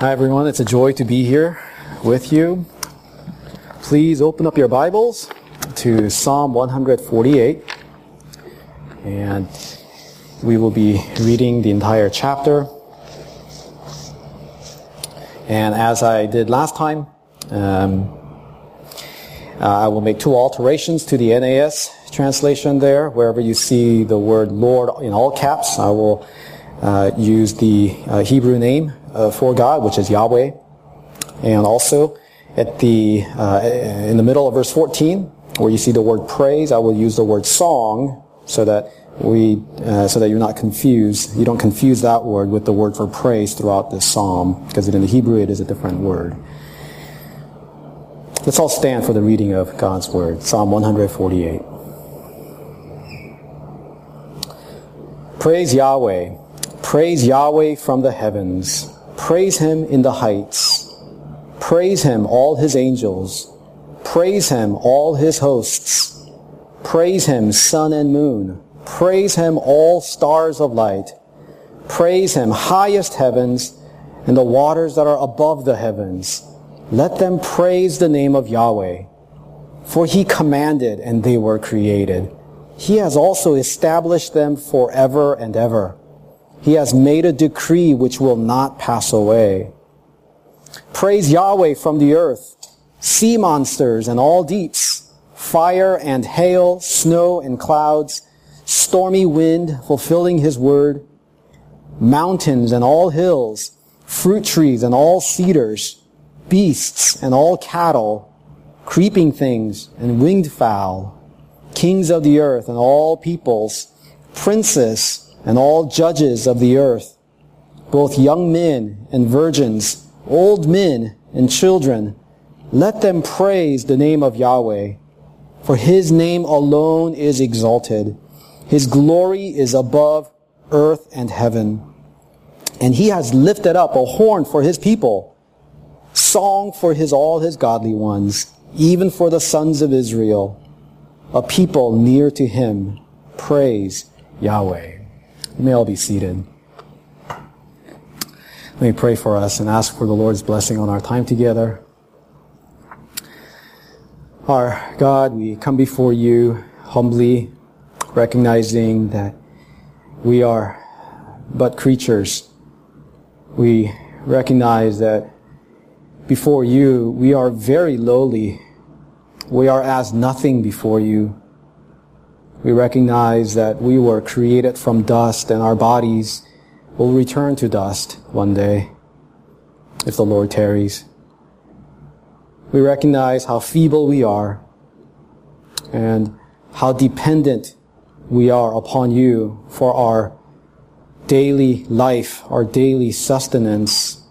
Hi everyone, it's a joy to be here with you. Please open up your Bibles to Psalm 148, and we will be reading the entire chapter. And as I did last time, I will make two alterations to the NAS translation there. Wherever you see the word Lord in all caps, I will use the Hebrew name for God, which is Yahweh. And also at in the middle of verse 14, where you see the word praise, I will use the word song so that you're not confused. You don't confuse that word with the word for praise throughout this psalm, because in the Hebrew it is a different word. Let's all stand for the reading of God's word. Psalm 148. Praise Yahweh. Praise Yahweh from the heavens. Praise Him in the heights. Praise Him, all His angels. Praise Him, all His hosts. Praise Him, sun and moon. Praise Him, all stars of light. Praise Him, highest heavens, and the waters that are above the heavens. Let them praise the name of Yahweh. For He commanded, and they were created. He has also established them forever and ever. He has made a decree which will not pass away. Praise Yahweh from the earth, sea monsters and all deeps, fire and hail, snow and clouds, stormy wind fulfilling His word, mountains and all hills, fruit trees and all cedars, beasts and all cattle, creeping things and winged fowl, kings of the earth and all peoples, princes and all judges of the earth, both young men and virgins, old men and children, let them praise the name of Yahweh. For His name alone is exalted. His glory is above earth and heaven. And He has lifted up a horn for His people, song for all His godly ones, even for the sons of Israel, a people near to Him. Praise Yahweh. You may all be seated. Let me pray for us and ask for the Lord's blessing on our time together. Our God, we come before You humbly, recognizing that we are but creatures. We recognize that before You, we are very lowly. We are as nothing before You. We recognize that we were created from dust, and our bodies will return to dust one day, if the Lord tarries. We recognize how feeble we are and how dependent we are upon You for our daily life, our daily sustenance,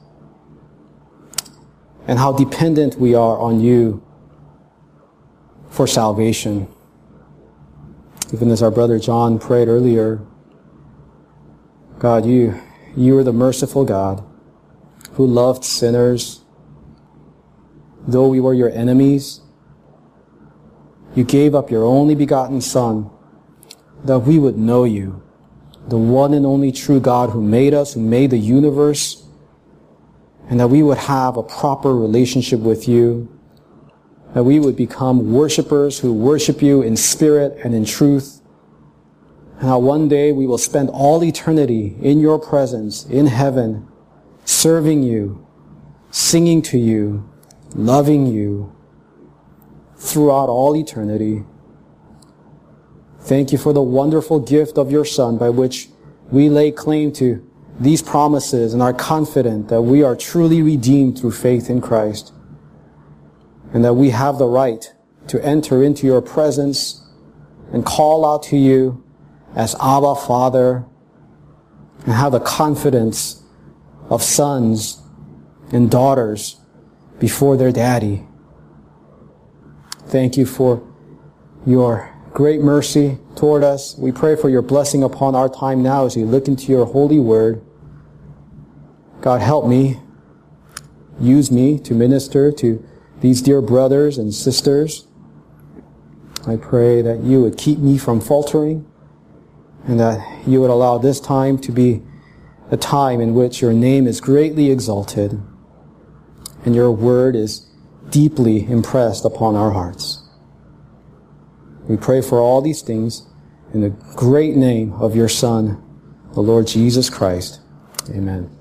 and how dependent we are on You for salvation. Even as our brother John prayed earlier, God, You are the merciful God who loved sinners. Though we were Your enemies, You gave up Your only begotten Son that we would know You, the one and only true God who made us, who made the universe, and that we would have a proper relationship with You, that we would become worshipers who worship You in spirit and in truth, and how one day we will spend all eternity in Your presence, in heaven, serving You, singing to You, loving You throughout all eternity. Thank You for the wonderful gift of Your Son, by which we lay claim to these promises and are confident that we are truly redeemed through faith in Christ, and that we have the right to enter into Your presence and call out to You as Abba, Father, and have the confidence of sons and daughters before their daddy. Thank You for Your great mercy toward us. We pray for Your blessing upon our time now as we look into Your holy word. God, help me. Use me to minister to these dear brothers and sisters. I pray that You would keep me from faltering, and that You would allow this time to be a time in which Your name is greatly exalted. and your word is deeply impressed upon our hearts. We pray for all these things in the great name of your Son, the Lord Jesus Christ. Amen.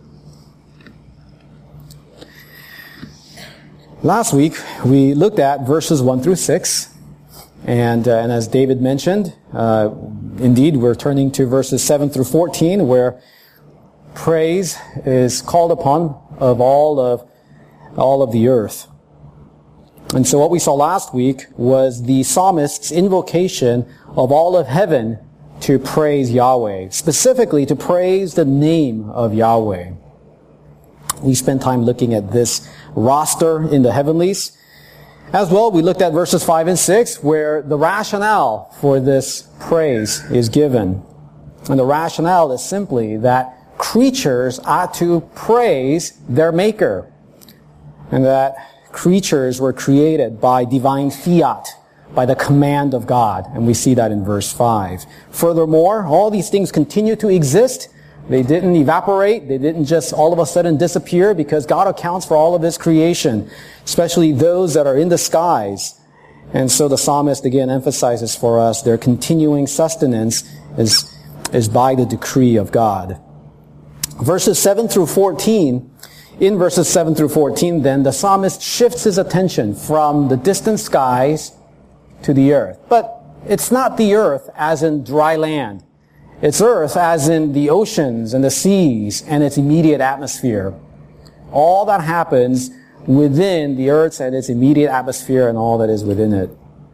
Last week, we looked at verses 1 through 6. And as David mentioned, indeed, we're turning to verses 7 through 14, where praise is called upon of all of the earth. And so what we saw last week was the psalmist's invocation of all of heaven to praise Yahweh, specifically to praise the name of Yahweh. We spent time looking at this roster in the heavenlies. As well, we looked at verses 5 and 6, where the rationale for this praise is given. And the rationale is simply that creatures ought to praise their Maker, and that creatures were created by divine fiat, by the command of God. And we see that in verse 5. Furthermore, all these things continue to exist. They didn't evaporate. They didn't just all of a sudden disappear, because God accounts for all of His creation, especially those that are in the skies. And so the psalmist again emphasizes for us their continuing sustenance is by the decree of God. Verses 7 through 14, in verses 7 through 14 then, the psalmist shifts his attention from the distant skies to the earth. But it's not the earth as in dry land. It's earth as in the oceans and the seas and its immediate atmosphere. All that happens within the earth and its immediate atmosphere and all that is within it.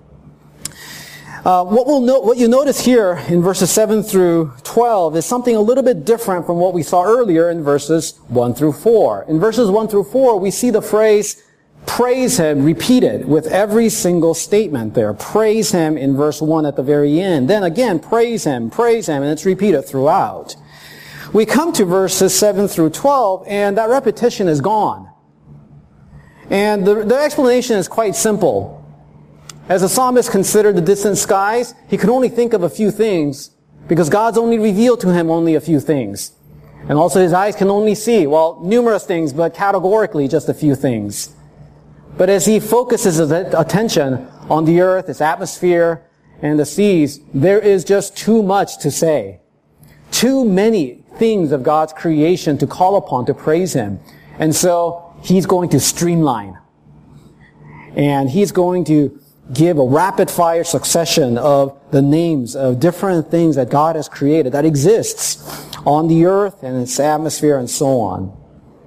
What you notice here in verses 7 through 12 is something a little bit different from what we saw earlier in verses 1 through 4. In verses 1 through 4, we see the phrase praise Him repeated with every single statement there. Praise Him in verse 1 at the very end. Then again, praise Him, and it's repeated throughout. We come to verses 7 through 12, and that repetition is gone. And the explanation is quite simple. As the psalmist considered the distant skies, he could only think of a few things, because God's only revealed to him only a few things. And also his eyes can only see, numerous things, but categorically just a few things. But as he focuses his attention on the earth, its atmosphere, and the seas, there is just too much to say. Too many things of God's creation to call upon to praise Him. And so he's going to streamline. And he's going to give a rapid-fire succession of the names of different things that God has created, that exists on the earth and its atmosphere and so on.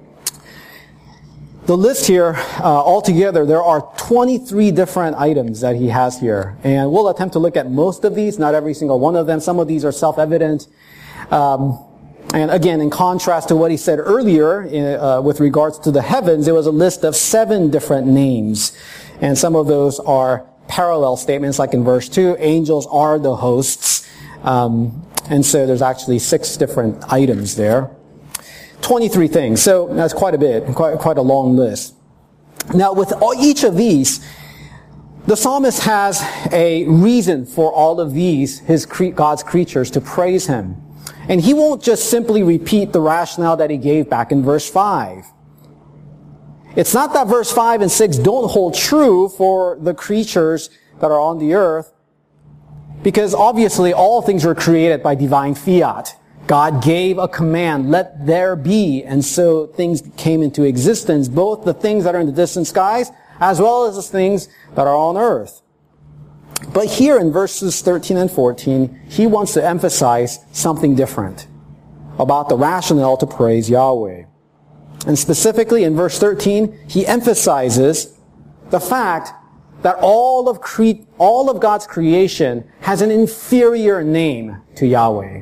The list here, altogether, there are 23 different items that he has here. And we'll attempt to look at most of these, not every single one of them. Some of these are self-evident. And again, in contrast to what he said earlier with regards to the heavens, it was a list of 7 different names. And some of those are parallel statements, like in verse 2, angels are the hosts. And so there's actually 6 different items there. 23 things. So that's quite a bit, quite a long list. Now, with each of these, the psalmist has a reason for all of these, God's creatures, to praise Him. And he won't just simply repeat the rationale that he gave back in verse 5. It's not that verse 5 and 6 don't hold true for the creatures that are on the earth, because obviously all things were created by divine fiat. God gave a command, let there be, and so things came into existence, both the things that are in the distant skies, as well as the things that are on earth. But here in verses 13 and 14, he wants to emphasize something different about the rationale to praise Yahweh. And specifically in verse 13, he emphasizes the fact that all of God's creation has an inferior name to Yahweh.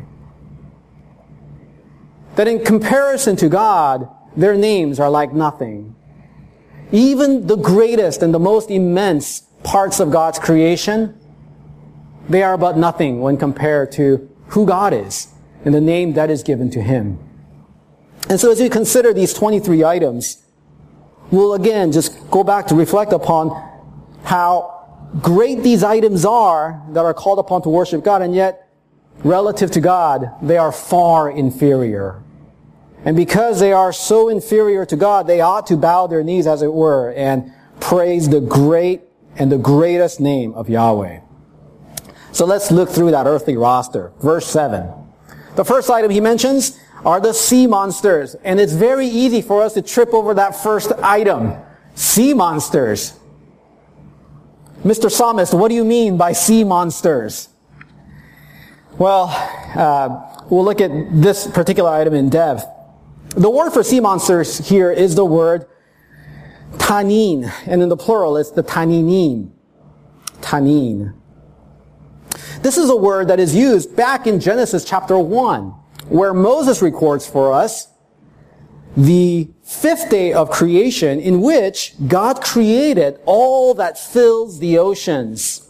That in comparison to God, their names are like nothing. Even the greatest and the most immense parts of God's creation, they are but nothing when compared to who God is and the name that is given to Him. And so as we consider these 23 items, we'll again just go back to reflect upon how great these items are that are called upon to worship God, and yet, relative to God, they are far inferior. And because they are so inferior to God, they ought to bow their knees, as it were, and praise the great and the greatest name of Yahweh. So let's look through that earthly roster. Verse 7. The first item he mentions are the sea monsters. And it's very easy for us to trip over that first item. Sea monsters. Mr. Psalmist, what do you mean by sea monsters? Well, we'll look at this particular item in depth. The word for sea monsters here is the word tanin, and in the plural it's the taninim. Tanin. This is a word that is used back in Genesis chapter 1, where Moses records for us the fifth day of creation, in which God created all that fills the oceans.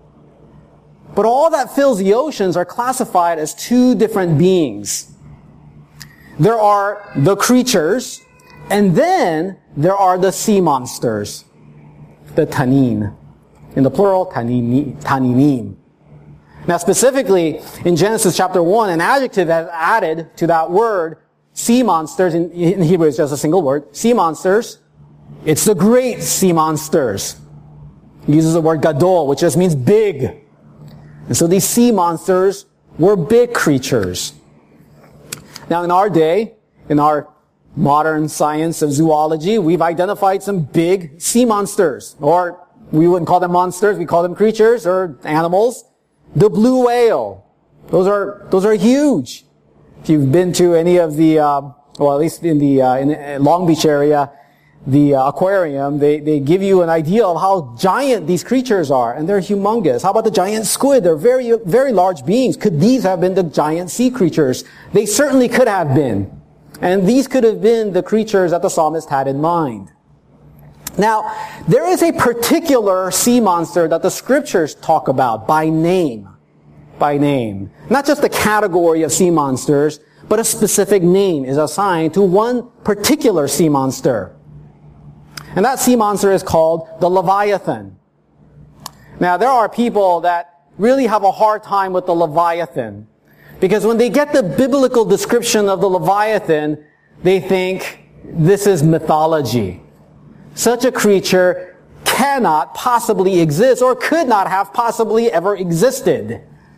But all that fills the oceans are classified as two different beings. There are the creatures, and then there are the sea monsters, the tanin. In the plural, taninim. Now specifically, in Genesis chapter 1, an adjective is added to that word, sea monsters. In Hebrew it's just a single word, sea monsters. It's the great sea monsters. He uses the word gadol, which just means big. And so these sea monsters were big creatures. Now in our day, in our modern science of zoology, we've identified some big sea monsters. Or we wouldn't call them monsters, we call them creatures or animals. The blue whale. Those are huge. If you've been to any of the, at least in the Long Beach area, the aquarium, they give you an idea of how giant these creatures are, and they're humongous. How about the giant squid? They're very, very large beings. Could these have been the giant sea creatures? They certainly could have been. And these could have been the creatures that the psalmist had in mind. Now, there is a particular sea monster that the scriptures talk about by name. By name. Not just the category of sea monsters, but a specific name is assigned to one particular sea monster. And that sea monster is called the Leviathan. Now, there are people that really have a hard time with the Leviathan, because when they get the biblical description of the Leviathan, they think this is mythology. Such a creature cannot possibly exist, or could not have possibly ever existed.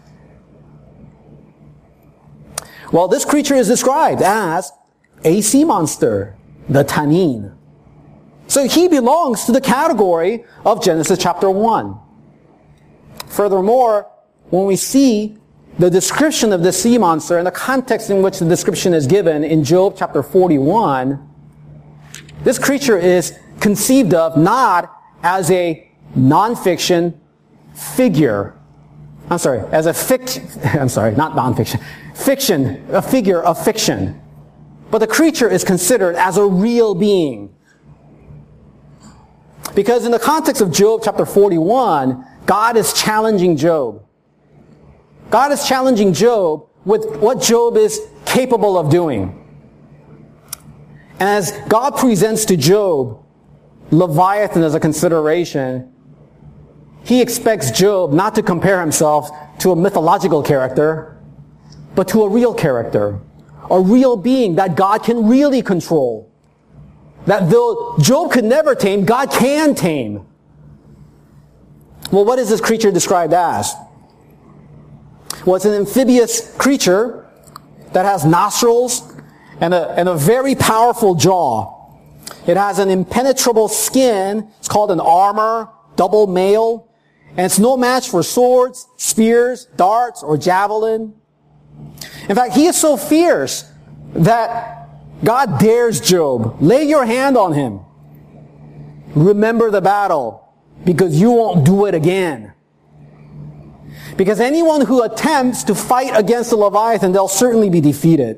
Well, this creature is described as a sea monster, the Tanin. So he belongs to the category of Genesis chapter 1. Furthermore, when we see the description of the sea monster and the context in which the description is given in Job chapter 41, this creature is conceived of not as a non-fiction figure. Not non-fiction. Fiction, a figure of fiction. But the creature is considered as a real being. Because in the context of Job chapter 41, God is challenging Job. God is challenging Job with what Job is capable of doing. And as God presents to Job Leviathan as a consideration, he expects Job not to compare himself to a mythological character, but to a real character, a real being that God can really control. That though Job could never tame, God can tame. Well, what is this creature described as? Well, it's an amphibious creature that has nostrils and a very powerful jaw. It has an impenetrable skin. It's called an armor, double mail. And it's no match for swords, spears, darts, or javelin. In fact, he is so fierce that God dares Job, lay your hand on him. Remember the battle, because you won't do it again. Because anyone who attempts to fight against the Leviathan, they'll certainly be defeated.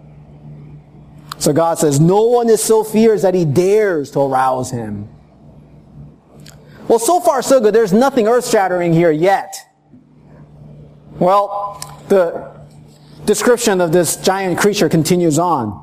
So God says, no one is so fierce that he dares to arouse him. Well, so far so good. There's nothing earth-shattering here yet. Well, the description of this giant creature continues on.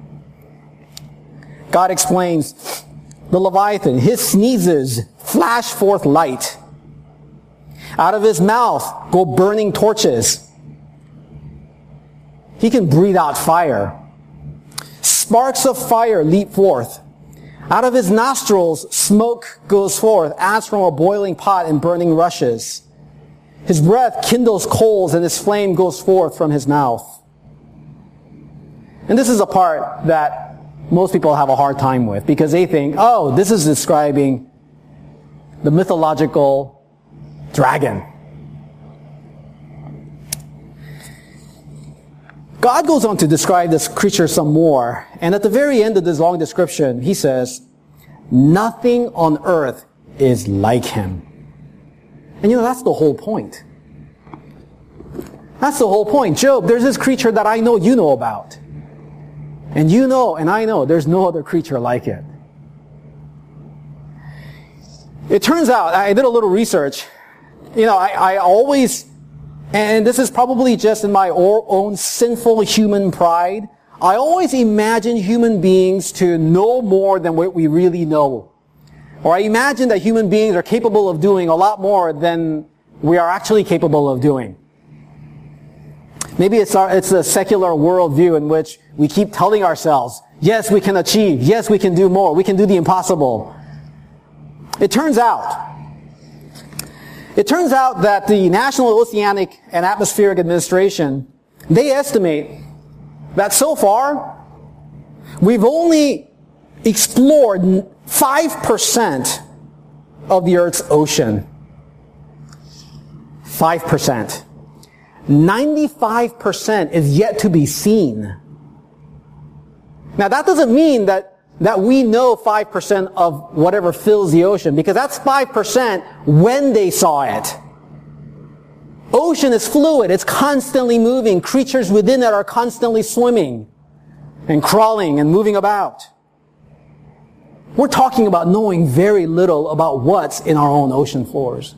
God explains, the Leviathan, his sneezes flash forth light. Out of his mouth go burning torches. He can breathe out fire. Sparks of fire leap forth. Out of his nostrils, smoke goes forth as from a boiling pot and burning rushes. His breath kindles coals and his flame goes forth from his mouth. And this is a part that most people have a hard time with because they think, oh, this is describing the mythological dragon. God goes on to describe this creature some more. And at the very end of this long description, he says, nothing on earth is like him. And that's the whole point. That's the whole point. Job, there's this creature that I know you know about. And you know, and I know, there's no other creature like it. It turns out, I did a little research. I always, and this is probably just in my own sinful human pride, I always imagine human beings to know more than what we really know. Or I imagine that human beings are capable of doing a lot more than we are actually capable of doing. Maybe it's a secular worldview in which we keep telling ourselves, yes, we can achieve, yes, we can do more, we can do the impossible. It turns out that the National Oceanic and Atmospheric Administration, they estimate that so far, we've only explored 5% of the Earth's ocean. 5%. 95% is yet to be seen. Now that doesn't mean that we know 5% of whatever fills the ocean, because that's 5% when they saw it. Ocean is fluid, it's constantly moving. Creatures within it are constantly swimming and crawling and moving about. We're talking about knowing very little about what's in our own ocean floors.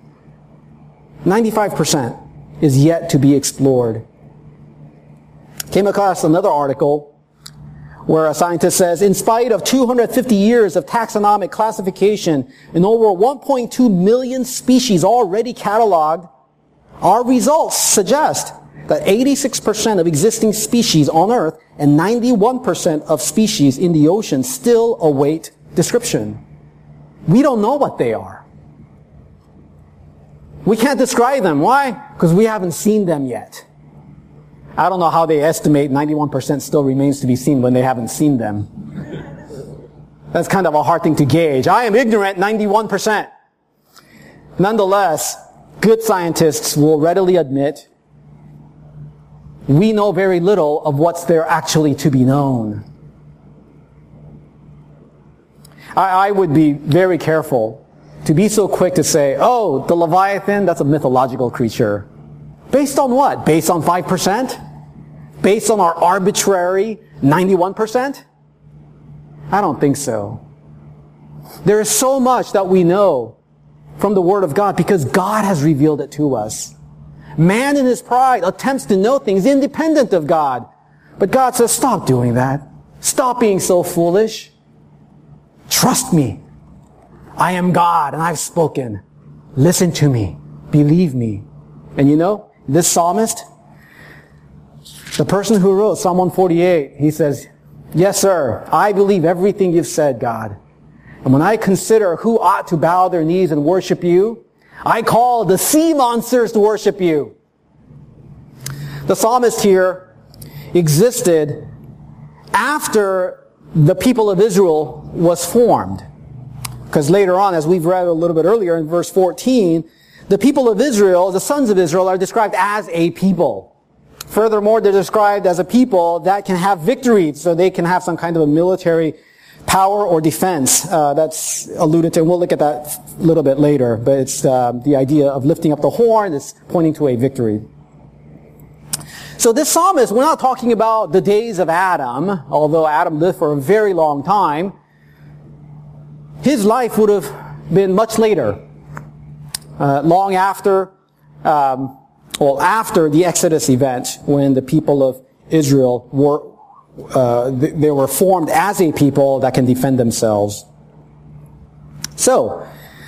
95% is yet to be explored. Came across another article where a scientist says, in spite of 250 years of taxonomic classification and over 1.2 million species already cataloged, our results suggest that 86% of existing species on Earth and 91% of species in the ocean still await description. We don't know what they are. We can't describe them. Why? Because we haven't seen them yet. I don't know how they estimate 91% still remains to be seen when they haven't seen them. That's kind of a hard thing to gauge. I am ignorant 91%. Nonetheless, good scientists will readily admit we know very little of what's there actually to be known. I would be very careful to be so quick to say, oh, the Leviathan, that's a mythological creature. Based on what? Based on 5%? Based on our arbitrary 91%? I don't think so. There is so much that we know from the Word of God because God has revealed it to us. Man in his pride attempts to know things independent of God. But God says, stop doing that. Stop being so foolish. Trust me. I am God and I've spoken. Listen to me. Believe me. And this psalmist, the person who wrote Psalm 148, he says, yes, sir, I believe everything you've said, God. And when I consider who ought to bow their knees and worship you, I call the sea monsters to worship you. The psalmist here existed after the people of Israel was formed. Because later on, as we've read a little bit earlier in verse 14, the people of Israel, the sons of Israel, are described as a people. Furthermore, they're described as a people that can have victory, so they can have some kind of a military power or defense. That's alluded to, and we'll look at that a little bit later. But it's the idea of lifting up the horn is pointing to a victory. So this psalmist, we're not talking about the days of Adam, although Adam lived for a very long time. His life would have been much later, long after, after the Exodus event, when the people of Israel they were formed as a people that can defend themselves. So,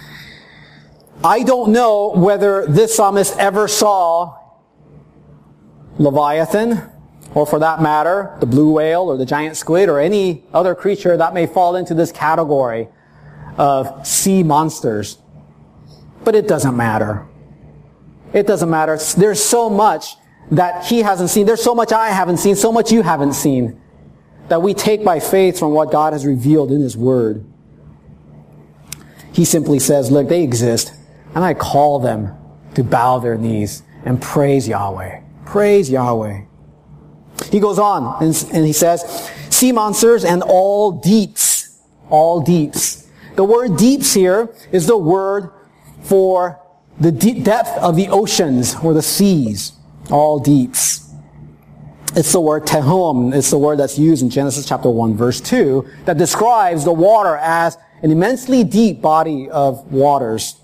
I don't know whether this psalmist ever saw Leviathan or for that matter, the blue whale or the giant squid or any other creature that may fall into this category of sea monsters. But it doesn't matter. It doesn't matter. There's so much that he hasn't seen. There's so much I haven't seen, so much you haven't seen, that we take by faith from what God has revealed in his word. He simply says, look, they exist, and I call them to bow their knees and praise Yahweh. Praise Yahweh. He goes on and he says, sea monsters and all deeps. All deeps. The word deeps here is the word for the deep depth of the oceans or the seas. All deeps. It's the word tehom. It's the word that's used in Genesis chapter 1 verse 2 that describes the water as an immensely deep body of waters.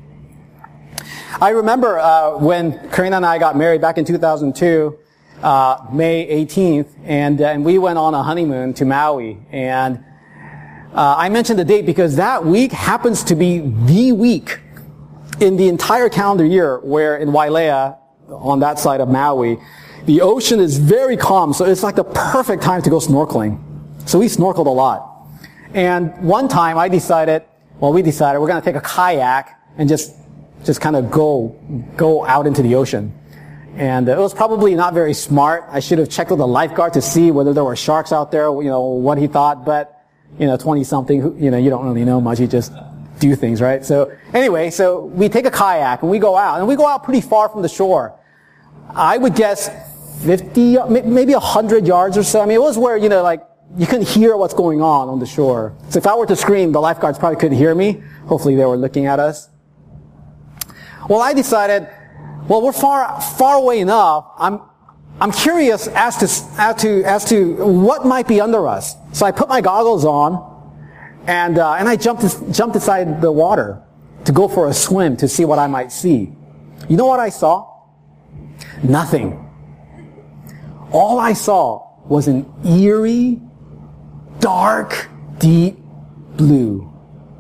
I remember when Karina and I got married back in 2002, May 18th, and we went on a honeymoon to Maui. And I mentioned the date because that week happens to be the week in the entire calendar year where in Wailea, on that side of Maui, the ocean is very calm, so it's like the perfect time to go snorkeling. So we snorkeled a lot. And one time we decided we're going to take a kayak and just kind of go out into the ocean. And it was probably not very smart. I should have checked with the lifeguard to see whether there were sharks out there, what he thought. But, 20-something, you don't really know much. You just do things, right? So anyway, so we take a kayak and we go out. And we go out pretty far from the shore. I would guess 50, maybe 100 yards or so. I mean, it was where, you couldn't hear what's going on the shore. So if I were to scream, the lifeguards probably couldn't hear me. Hopefully they were looking at us. Well, I decided, we're far away enough. I'm curious as to what might be under us. So I put my goggles on, and I jumped inside the water to go for a swim to see what I might see. You know what I saw? Nothing. All I saw was an eerie, dark, deep blue.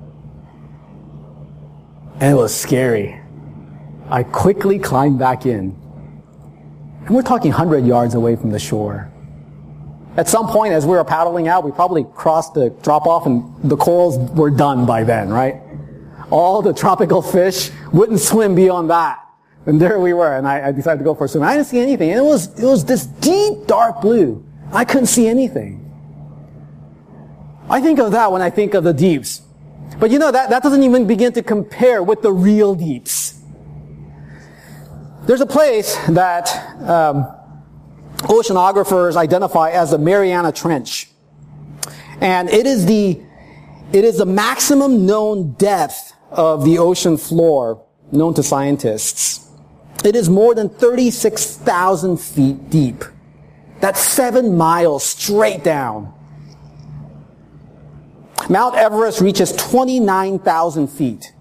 And it was scary. I quickly climbed back in. And we're talking 100 yards away from the shore. At some point, as we were paddling out, we probably crossed the drop-off and the corals were done by then, right? All the tropical fish wouldn't swim beyond that. And there we were, and I decided to go for a swim. I didn't see anything. And it was this deep, dark blue. I couldn't see anything. I think of that when I think of the deeps. But that doesn't even begin to compare with the real deeps. There's a place that oceanographers identify as the Mariana Trench. And it is the maximum known depth of the ocean floor known to scientists. It is more than 36,000 feet deep. That's 7 miles straight down. Mount Everest reaches 29,000 feet.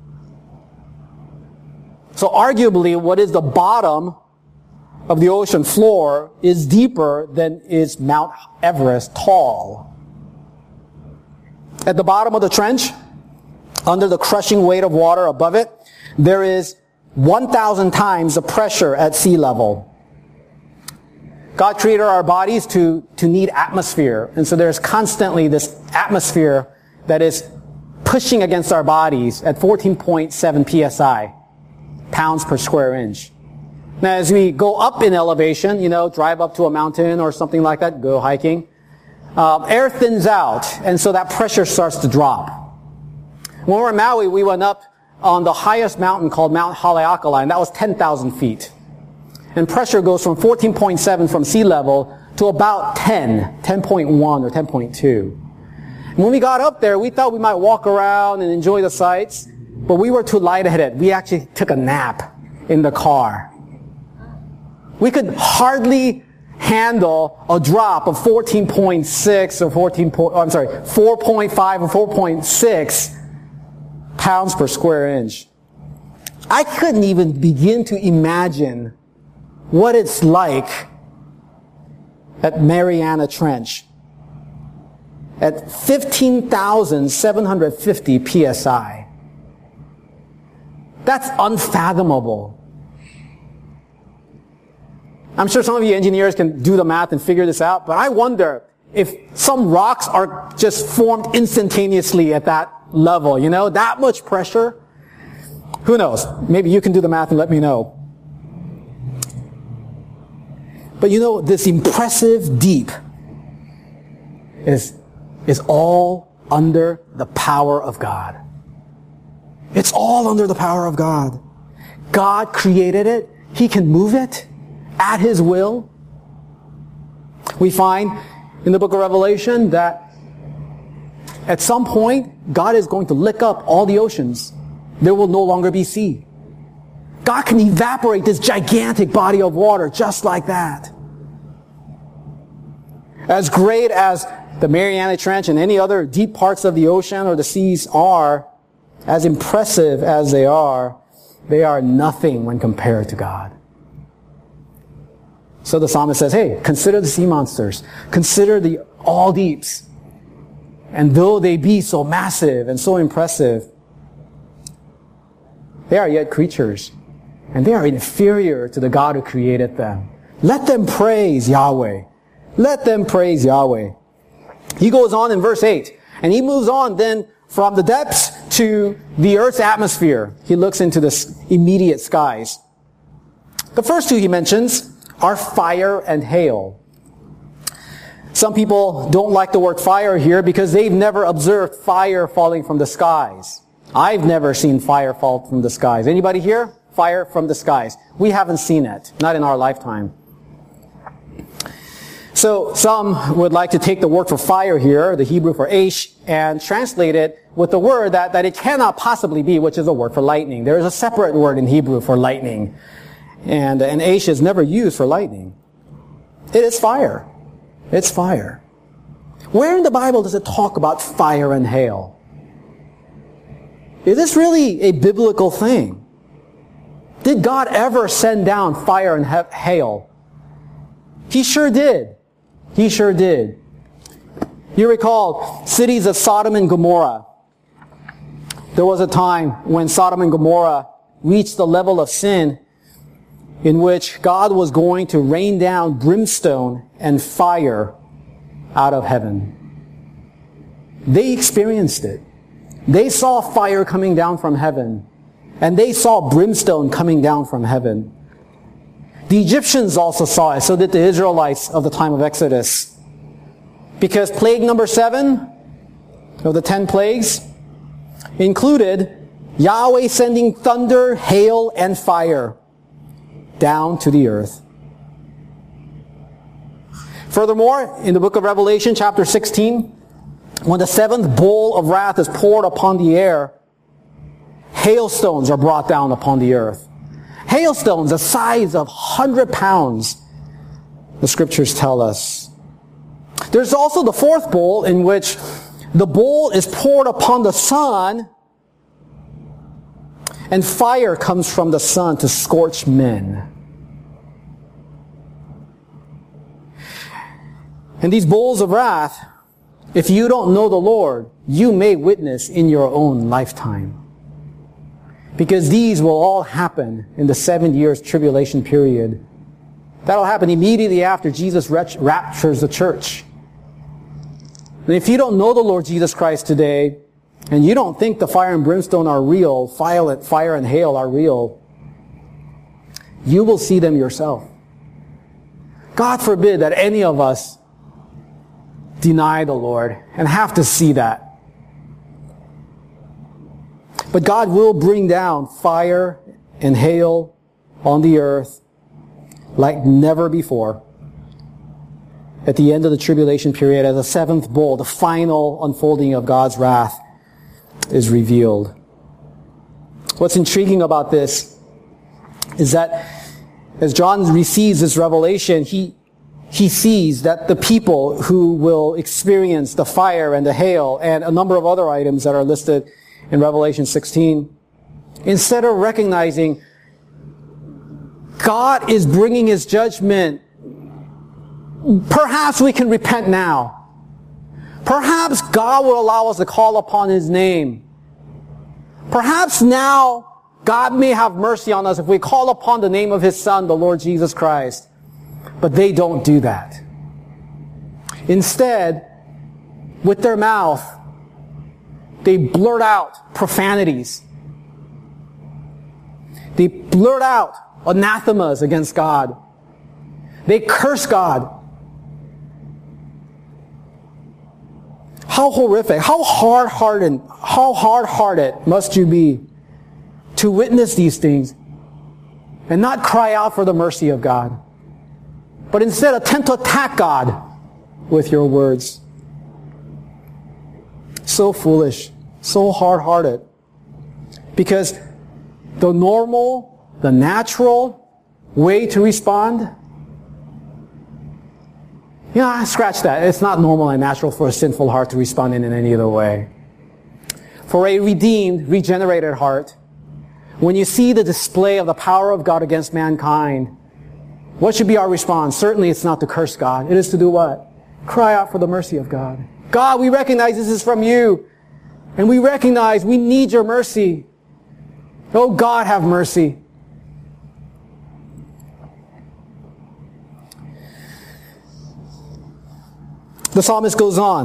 So arguably, what is the bottom of the ocean floor is deeper than is Mount Everest tall. At the bottom of the trench, under the crushing weight of water above it, there is 1,000 times the pressure at sea level. God created our bodies to need atmosphere. And so there's constantly this atmosphere that is pushing against our bodies at 14.7 psi, pounds per square inch. Now, as we go up in elevation, drive up to a mountain or something like that, go hiking, air thins out, and so that pressure starts to drop. When we were in Maui, we went up on the highest mountain called Mount Haleakala, and that was 10,000 feet. And pressure goes from 14.7 from sea level to about 10.1 or 10.2. And when we got up there, we thought we might walk around and enjoy the sights, but we were too lightheaded. We actually took a nap in the car. We could hardly handle a drop of 14.6 or 4.5 or 4.6 pounds per square inch. I couldn't even begin to imagine what it's like at Mariana Trench at 15,750 psi. That's unfathomable. I'm sure some of you engineers can do the math and figure this out, but I wonder if some rocks are just formed instantaneously at that level, that much pressure. Who knows? Maybe you can do the math and let me know. But this impressive deep is all under the power of God. It's all under the power of God. God created it. He can move it at His will. We find in the book of Revelation that at some point, God is going to lick up all the oceans. There will no longer be sea. God can evaporate this gigantic body of water just like that. As great as the Mariana Trench and any other deep parts of the ocean or the seas are, as impressive as they are nothing when compared to God. So the psalmist says, hey, consider the sea monsters. Consider the all deeps. And though they be so massive and so impressive, they are yet creatures. And they are inferior to the God who created them. Let them praise Yahweh. Let them praise Yahweh. He goes on in verse 8. And he moves on then from the depths to the earth's atmosphere. He looks into the immediate skies. The first two he mentions are fire and hail. Some people don't like the word fire here because they've never observed fire falling from the skies. I've never seen fire fall from the skies. Anybody here? Fire from the skies. We haven't seen it. Not in our lifetime. So some would like to take the word for fire here, the Hebrew for ash, and translate it with the word that it cannot possibly be, which is a word for lightning. There is a separate word in Hebrew for lightning. And ash is never used for lightning. It is fire. It's fire. Where in the Bible does it talk about fire and hail? Is this really a biblical thing? Did God ever send down fire and hail? He sure did. He sure did. You recall cities of Sodom and Gomorrah. There was a time when Sodom and Gomorrah reached the level of sin in which God was going to rain down brimstone and fire out of heaven. They experienced it. They saw fire coming down from heaven, and they saw brimstone coming down from heaven. The Egyptians also saw it, so did the Israelites of the time of Exodus. Because plague number 7 of the 10 plagues included Yahweh sending thunder, hail, and fire down to the earth. Furthermore, in the book of Revelation, chapter 16, when the 7th bowl of wrath is poured upon the air, hailstones are brought down upon the earth. Hailstones the size of 100 pounds, the scriptures tell us. There's also the 4th bowl in which the bowl is poured upon the sun, and fire comes from the sun to scorch men. And these bowls of wrath, if you don't know the Lord, you may witness in your own lifetime. Because these will all happen in the 7 years tribulation period. That'll happen immediately after Jesus raptures the church. And if you don't know the Lord Jesus Christ today, and you don't think the fire and brimstone are real, fire and hail are real, you will see them yourself. God forbid that any of us deny the Lord and have to see that. But God will bring down fire and hail on the earth like never before at the end of the tribulation period, as the 7th bowl, the final unfolding of God's wrath, is revealed. What's intriguing about this is that as John receives this revelation, he sees that the people who will experience the fire and the hail and a number of other items that are listed in Revelation 16, instead of recognizing God is bringing His judgment, perhaps we can repent now. Perhaps God will allow us to call upon His name. Perhaps now God may have mercy on us if we call upon the name of His Son, the Lord Jesus Christ. But they don't do that. Instead, with their mouth, they blurt out profanities. They blurt out anathemas against God. They curse God. How horrific, how hard-hearted must you be to witness these things and not cry out for the mercy of God, but instead attempt to attack God with your words. So foolish, so hard-hearted. Because the normal, the natural way to respond, scratch that. It's not normal and natural for a sinful heart to respond in any other way. For a redeemed, regenerated heart, when you see the display of the power of God against mankind, what should be our response? Certainly it's not to curse God. It is to do what? Cry out for the mercy of God. God, we recognize this is from you. And we recognize we need your mercy. Oh God, have mercy. The psalmist goes on.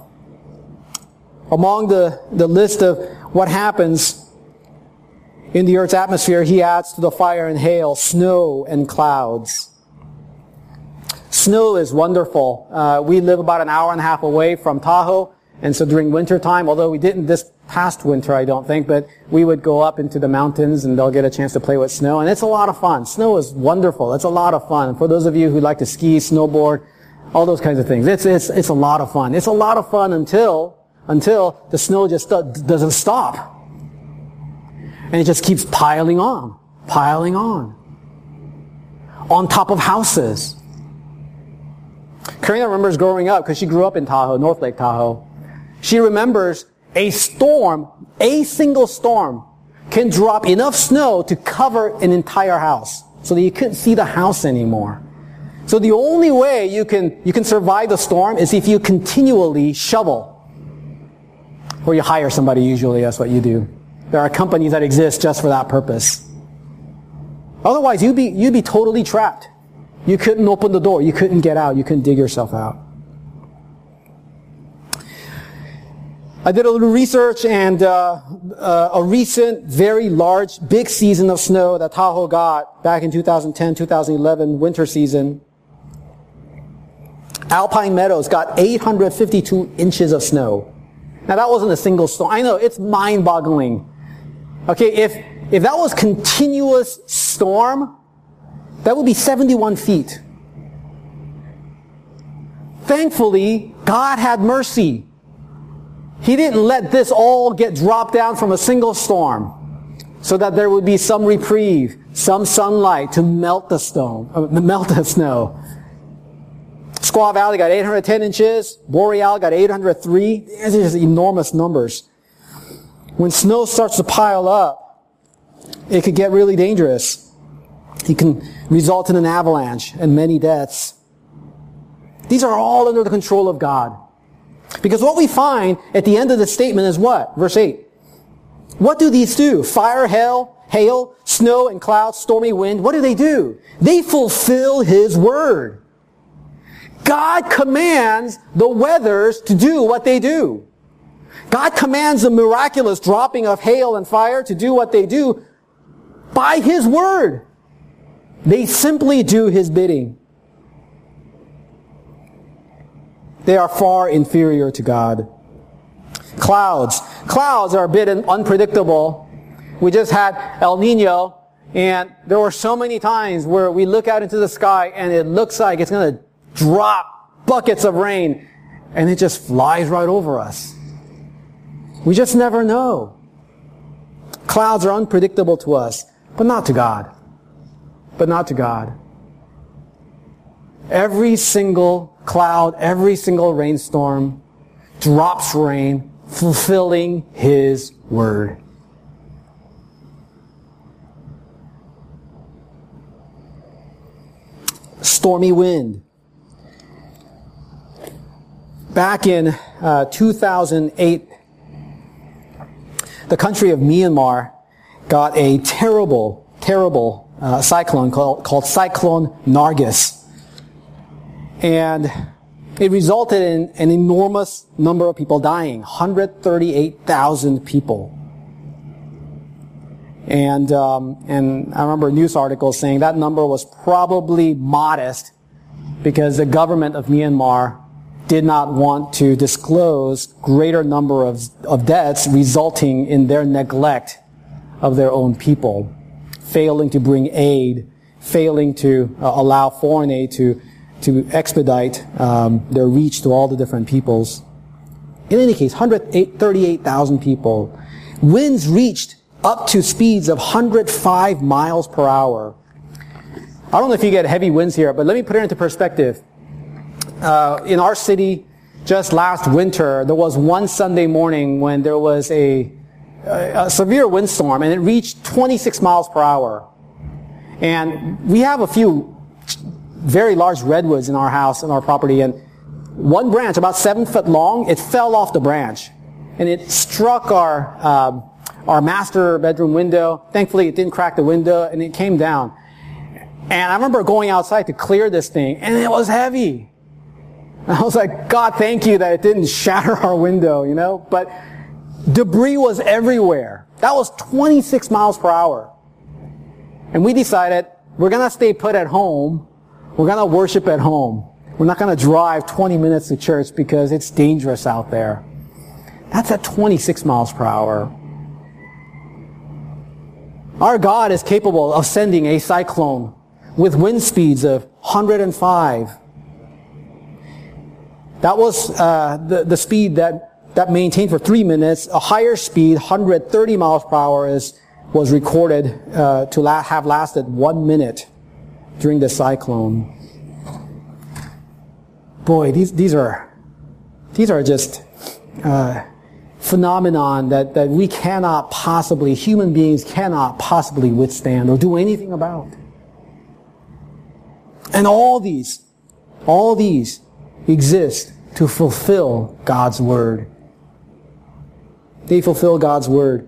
Among the list of what happens in the earth's atmosphere, he adds to the fire and hail, snow and clouds. Snow is wonderful. We live about an hour and a half away from Tahoe, and so during winter time, although we didn't this past winter, I don't think, but we would go up into the mountains and they'll get a chance to play with snow, and it's a lot of fun. Snow is wonderful. It's a lot of fun. For those of you who like to ski, snowboard, all those kinds of things. It's a lot of fun. It's a lot of fun until the snow just doesn't stop. And it just keeps piling on top of houses. Karina remembers growing up, because she grew up in Tahoe, North Lake Tahoe. She remembers a single storm can drop enough snow to cover an entire house so that you couldn't see the house anymore. So the only way you can survive the storm is if you continually shovel. Or you hire somebody, usually that's what you do. There are companies that exist just for that purpose. Otherwise, you'd be totally trapped. You couldn't open the door, you couldn't get out, you couldn't dig yourself out. I did a little research, and a recent, very large, big season of snow that Tahoe got back in 2010, 2011 winter season. Alpine Meadows got 852 inches of snow. Now that wasn't a single storm. I know, it's mind-boggling. Okay, if that was continuous storm, that would be 71 feet. Thankfully, God had mercy. He didn't let this all get dropped down from a single storm, so that there would be some reprieve, some sunlight to melt the snow. Squaw Valley got 810 inches. Boreal got 803. These are just enormous numbers. When snow starts to pile up, it could get really dangerous. It can result in an avalanche and many deaths. These are all under the control of God. Because what we find at the end of the statement is what? Verse 8. What do these do? Fire, hail, snow and clouds, stormy wind. What do? They fulfill His word. God commands the weathers to do what they do. God commands the miraculous dropping of hail and fire to do what they do by His word. They simply do His bidding. They are far inferior to God. Clouds are a bit unpredictable. We just had El Nino, and there were so many times where we look out into the sky and it looks like it's going to drop buckets of rain, and it just flies right over us. We just never know. Clouds are unpredictable to us, but not to God. Every single cloud, every single rainstorm drops rain, fulfilling His word. Stormy wind. Back in 2008, the country of Myanmar got a terrible cyclone called Cyclone Nargis. And it resulted in an enormous number of people dying, 138,000 people. And I remember news articles saying that number was probably modest because the government of Myanmar did not want to disclose greater number of deaths resulting in their neglect of their own people, failing to bring aid, failing to allow foreign aid to expedite their reach to all the different peoples. In any case, 138,000 people. Winds reached up to speeds of 105 miles per hour. I don't know if you get heavy winds here, but let me put it into perspective. In our city, just last winter, there was one Sunday morning when there was a severe windstorm, and it reached 26 miles per hour. And we have a few very large redwoods in our house, in our property, and one branch, about 7 foot long, it fell off the branch. And it struck our master bedroom window. Thankfully, it didn't crack the window, and it came down. And I remember going outside to clear this thing, and it was heavy. And I was like, God, thank you that it didn't shatter our window, you know? But debris was everywhere. That was 26 miles per hour. And we decided, we're gonna stay put at home. We're gonna worship at home. We're not gonna drive 20 minutes to church because it's dangerous out there. That's at 26 miles per hour. Our God is capable of sending a cyclone with wind speeds of 105. That was the speed that maintained for 3 minutes. A higher speed, 130 miles per hour, was recorded to have lasted 1 minute during the cyclone. Boy, these are just phenomenon that we cannot possibly, human beings cannot possibly withstand or do anything about. And all these exist to fulfill God's word. They fulfill God's word.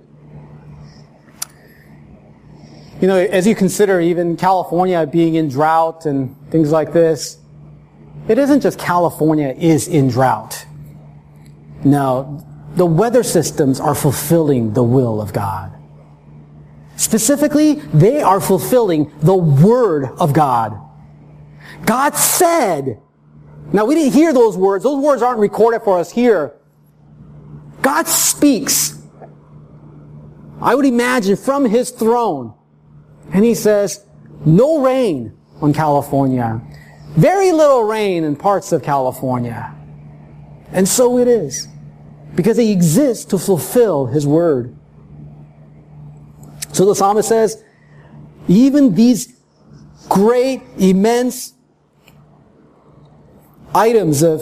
You know, as you consider even California being in drought and things like this, it isn't just California is in drought. No, the weather systems are fulfilling the will of God. Specifically, they are fulfilling the word of God. God said. Now, we didn't hear those words. Those words aren't recorded for us here. God speaks, I would imagine, from His throne. And He says, no rain on California. Very little rain in parts of California. And so it is. Because He exists to fulfill His word. So the psalmist says, even these great, immense items of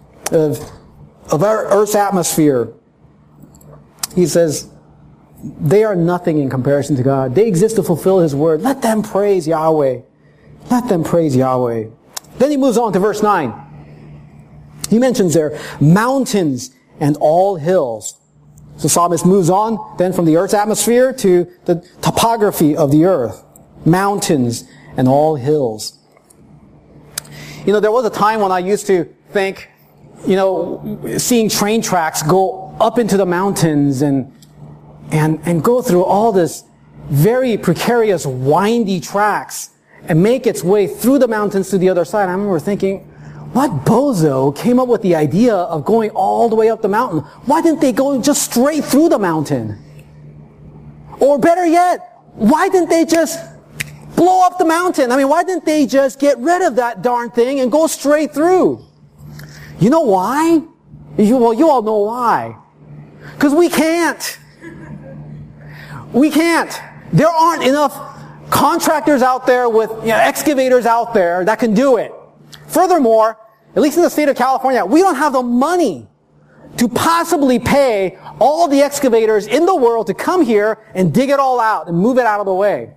our earth's atmosphere, he says, they are nothing in comparison to God. They exist to fulfill His word. Let them praise Yahweh. Let them praise Yahweh. Then he moves on to verse 9. He mentions there, mountains and all hills. So the psalmist moves on then from the earth's atmosphere to the topography of the earth. Mountains and all hills. You know, there was a time when I used to think, you know, seeing train tracks go up into the mountains and go through all this very precarious, windy tracks and make its way through the mountains to the other side. I remember thinking, what bozo came up with the idea of going all the way up the mountain? Why didn't they go just straight through the mountain? Or better yet, why didn't they just blow up the mountain? I mean, why didn't they just get rid of that darn thing and go straight through? You know why? You all know why. Because we can't. We can't. There aren't enough contractors out there with excavators out there that can do it. Furthermore, at least in the state of California, we don't have the money to possibly pay all the excavators in the world to come here and dig it all out and move it out of the way.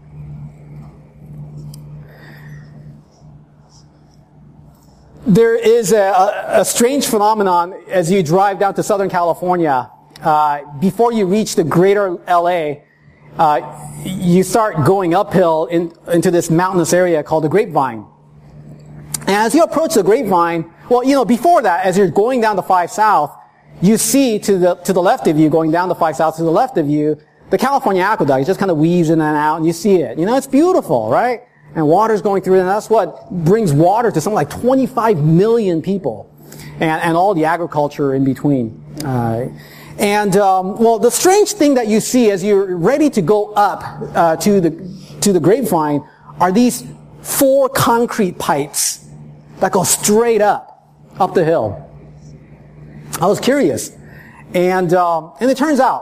There is a strange phenomenon as you drive down to Southern California. Before you reach the greater LA, you start going uphill into this mountainous area called the Grapevine. And as you approach the grapevine, well, before that, as you're going down the 5 South, you see to the left of you, going down the 5 South to the left of you, the California Aqueduct. It just kind of weaves in and out, and you see it. It's beautiful, right? And water's going through it, and that's what brings water to something like 25 million people. And all the agriculture in between. The strange thing that you see as you're ready to go up to the grapevine are these 4 concrete pipes that go straight up the hill. I was curious, and it turns out,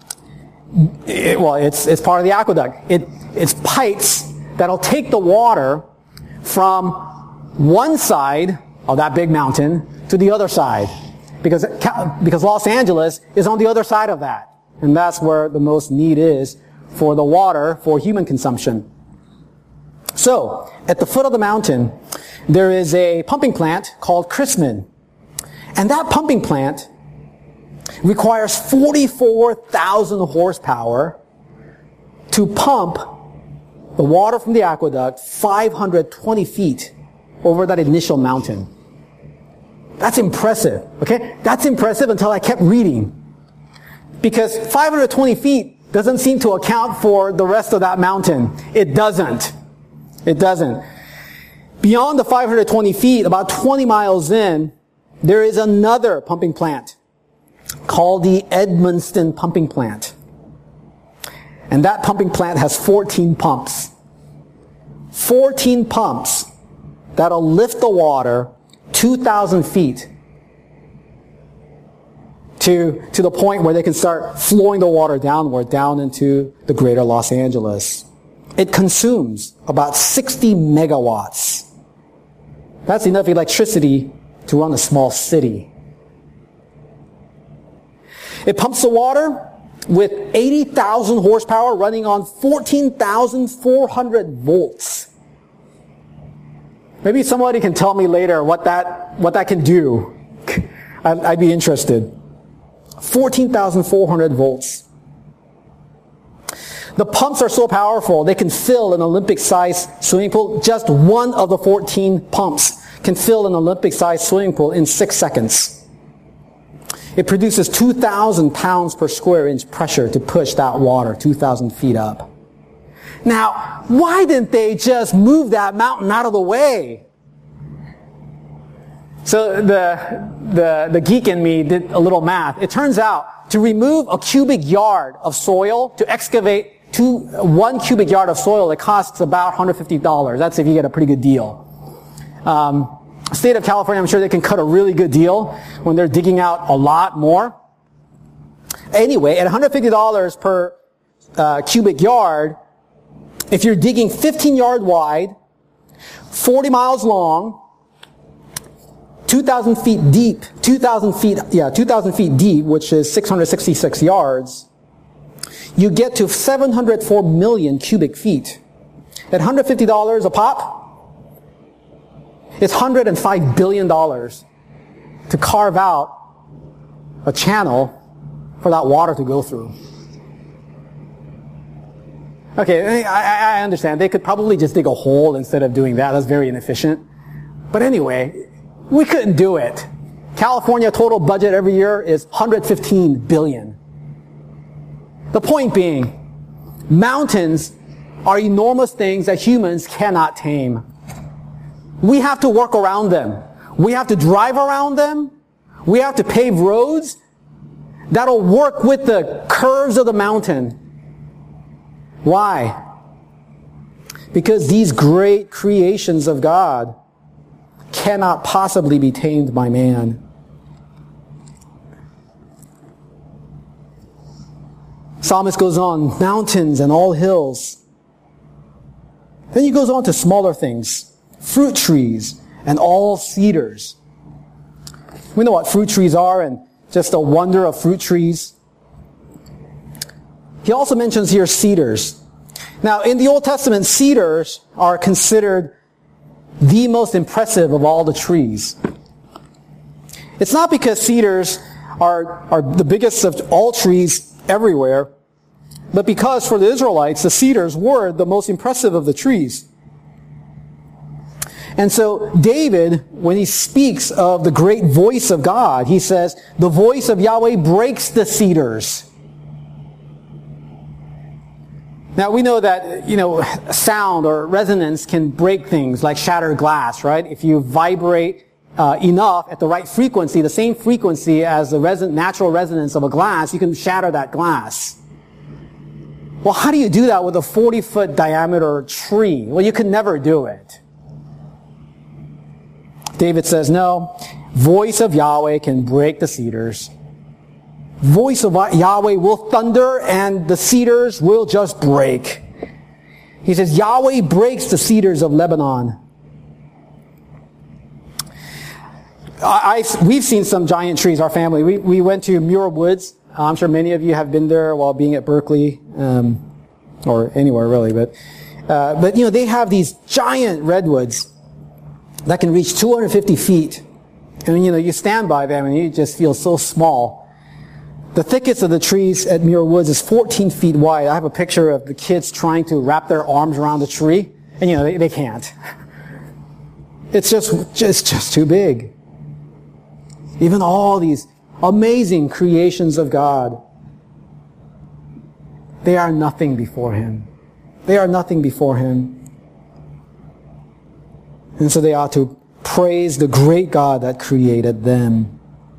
it's part of the aqueduct. It's pipes that'll take the water from one side of that big mountain to the other side, because Los Angeles is on the other side of that, and that's where the most need is for the water for human consumption. So, at the foot of the mountain, there is a pumping plant called Chrisman. And that pumping plant requires 44,000 horsepower to pump the water from the aqueduct 520 feet over that initial mountain. That's impressive, okay? That's impressive until I kept reading. Because 520 feet doesn't seem to account for the rest of that mountain. It doesn't. It doesn't. Beyond the 520 feet, about 20 miles in, there is another pumping plant called the Edmonston Pumping Plant. And that pumping plant has 14 pumps. 14 pumps that'll lift the water 2,000 feet to the point where they can start flowing the water downward, down into the greater Los Angeles. It consumes about 60 megawatts. That's enough electricity to run a small city. It pumps the water with 80,000 horsepower running on 14,400 volts. Maybe somebody can tell me later what that can do. I'd be interested. 14,400 volts. The pumps are so powerful, they can fill an Olympic-sized swimming pool. Just one of the 14 pumps can fill an Olympic-sized swimming pool in 6 seconds. It produces 2,000 pounds per square inch pressure to push that water 2,000 feet up. Now, why didn't they just move that mountain out of the way? So the geek in me did a little math. It turns out to remove a cubic yard of soil, to excavate 1 cubic yard of soil, it costs about $150. That's if you get a pretty good deal. State of California, I'm sure they can cut a really good deal when they're digging out a lot more. Anyway, at $150 per cubic yard, if you're digging 15 yard wide, 40 miles long, 2,000 feet deep, 2,000 feet deep, which is 666 yards, you get to 704 million cubic feet. At $150 a pop, it's $105 billion to carve out a channel for that water to go through. Okay, I understand. They could probably just dig a hole instead of doing that. That's very inefficient. But anyway, we couldn't do it. California total budget every year is $115 billion. The point being, mountains are enormous things that humans cannot tame. We have to work around them. We have to drive around them. We have to pave roads that'll work with the curves of the mountain. Why? Because these great creations of God cannot possibly be tamed by man. Psalmist goes on, mountains and all hills. Then he goes on to smaller things, fruit trees and all cedars. We know what fruit trees are and just a wonder of fruit trees. He also mentions here cedars. Now, in the Old Testament, cedars are considered the most impressive of all the trees. It's not because cedars are the biggest of all trees everywhere, but because for the Israelites, the cedars were the most impressive of the trees. And so David, when he speaks of the great voice of God, he says, the voice of Yahweh breaks the cedars. Now we know that, sound or resonance can break things like shattered glass, right? If you vibrate enough at the right frequency, the same frequency as the natural resonance of a glass, you can shatter that glass. Well, how do you do that with a 40-foot diameter tree? Well, you can never do it. David says, no, voice of Yahweh can break the cedars. Voice of Yahweh will thunder and the cedars will just break. He says, Yahweh breaks the cedars of Lebanon. We've seen some giant trees, our family. We went to Muir Woods. I'm sure many of you have been there while being at Berkeley, or anywhere really, but they have these giant redwoods that can reach 250 feet. And you stand by them and you just feel so small. The thickest of the trees at Muir Woods is 14 feet wide. I have a picture of the kids trying to wrap their arms around the tree, and they can't. It's just too big. Even all these amazing creations of God, they are nothing before Him. They are nothing before Him. And so they ought to praise the great God that created them.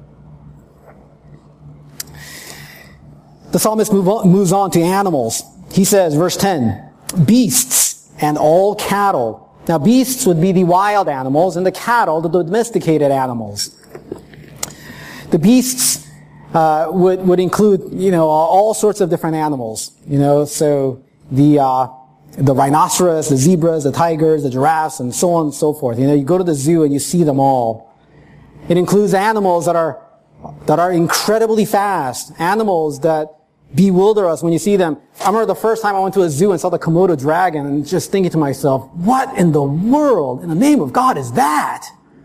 The psalmist moves on to animals. He says, verse 10, beasts and all cattle. Now beasts would be the wild animals, and the cattle, the domesticated animals. The beasts would include, all sorts of different animals. So the rhinoceros, the zebras, the tigers, the giraffes, and so on and so forth. You go to the zoo and you see them all. It includes animals that are incredibly fast, animals that bewilder us when you see them. I remember the first time I went to a zoo and saw the Komodo dragon and just thinking to myself, what in the world, in the name of God, is that?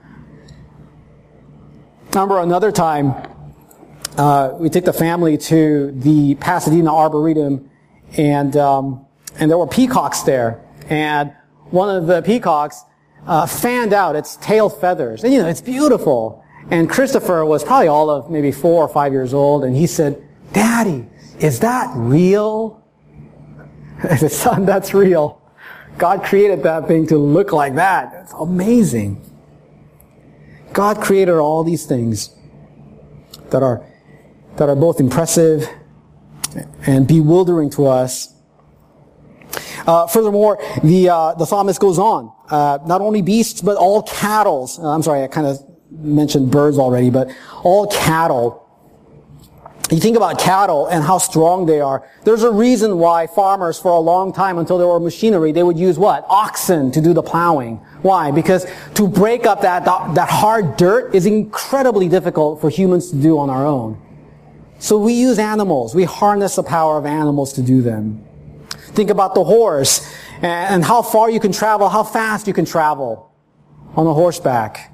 I remember another time, we took the family to the Pasadena Arboretum, and there were peacocks there. And one of the peacocks fanned out its tail feathers. And it's beautiful. And Christopher was probably all of maybe 4 or 5 years old, and he said, Daddy, is that real? I said, son, that's real. God created that thing to look like that. It's amazing. God created all these things that are both impressive and bewildering to us. Furthermore, the psalmist goes on. Not only beasts, but all cattle. I'm sorry, I kind of mentioned birds already, but all cattle. You think about cattle and how strong they are. There's a reason why farmers, for a long time, until there were machinery, they would use what? Oxen to do the plowing. Why? Because to break up that hard dirt is incredibly difficult for humans to do on our own. So we use animals. We harness the power of animals to do them. Think about the horse and how far you can travel, how fast you can travel on a horseback.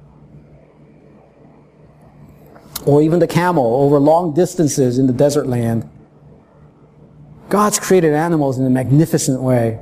Or even the camel over long distances in the desert land. God's created animals in a magnificent way.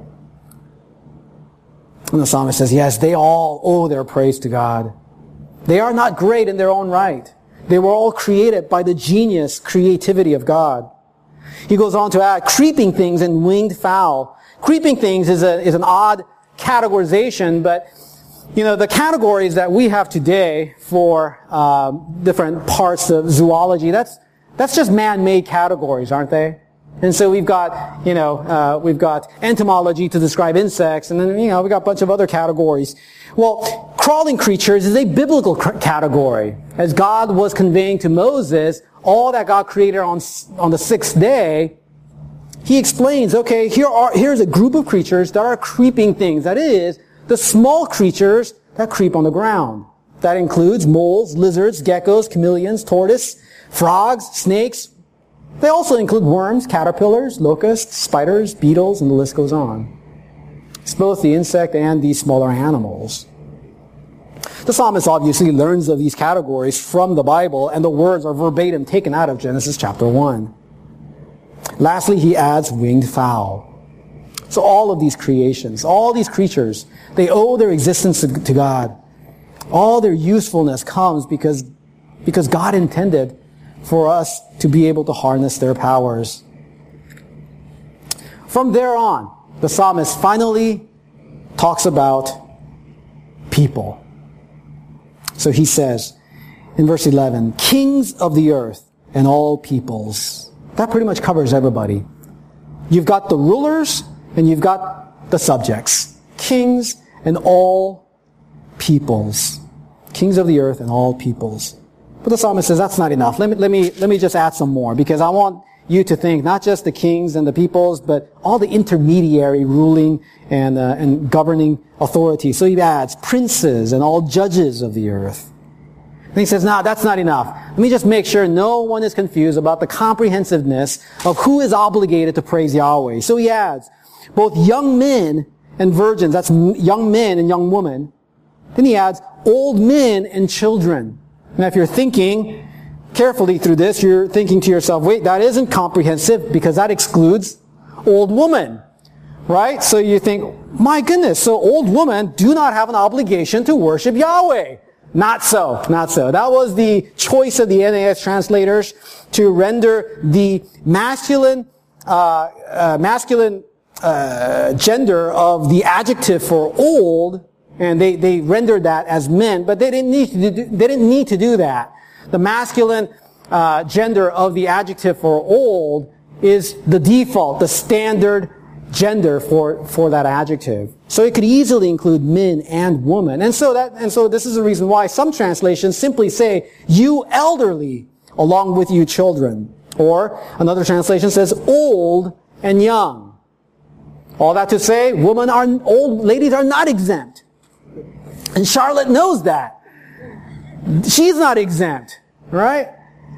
And the psalmist says, yes, they all owe their praise to God. They are not great in their own right. They were all created by the genius creativity of God. He goes on to add creeping things and winged fowl. Creeping things is an odd categorization, but the categories that we have today for different parts of zoology, that's just man-made categories, aren't they? And so we've got entomology to describe insects, and then we've got a bunch of other categories. Well, crawling creatures is a biblical category. As God was conveying to Moses all that God created on the sixth day, He explains, okay, here's a group of creatures that are creeping things. That is, the small creatures that creep on the ground. That includes moles, lizards, geckos, chameleons, tortoise, frogs, snakes. They also include worms, caterpillars, locusts, spiders, beetles, and the list goes on. It's both the insect and the smaller animals. The psalmist obviously learns of these categories from the Bible, and the words are verbatim taken out of Genesis chapter 1. Lastly, he adds winged fowl. So all of these creations, all these creatures, they owe their existence to God. All their usefulness comes because God intended for us to be able to harness their powers. From there on, the psalmist finally talks about people. So he says in verse 11, kings of the earth and all peoples. That pretty much covers everybody. You've got the rulers and you've got the subjects. Kings and all peoples. Kings of the earth and all peoples. But the psalmist says that's not enough. Let me just add some more, because I want you to think not just the kings and the peoples, but all the intermediary ruling and governing authority. So he adds princes and all judges of the earth. And he says, no, that's not enough. Let me just make sure no one is confused about the comprehensiveness of who is obligated to praise Yahweh. So he adds both young men and virgins. That's young men and young women. Then he adds old men and children. Now, if you're thinking carefully through this, you're thinking to yourself, wait, that isn't comprehensive because that excludes old woman, right? So you think, my goodness, so old women do not have an obligation to worship Yahweh. Not so. That was the choice of the NAS translators to render the masculine gender of the adjective for old, and they rendered that as men, but they didn't need to do that. The masculine gender of the adjective for old is the default, the standard gender for that adjective. So it could easily include men and women. And so this is the reason why some translations simply say, you elderly, along with you children. Or another translation says, old and young. All that to say, old ladies are not exempt. And Charlotte knows that. She's not exempt, right?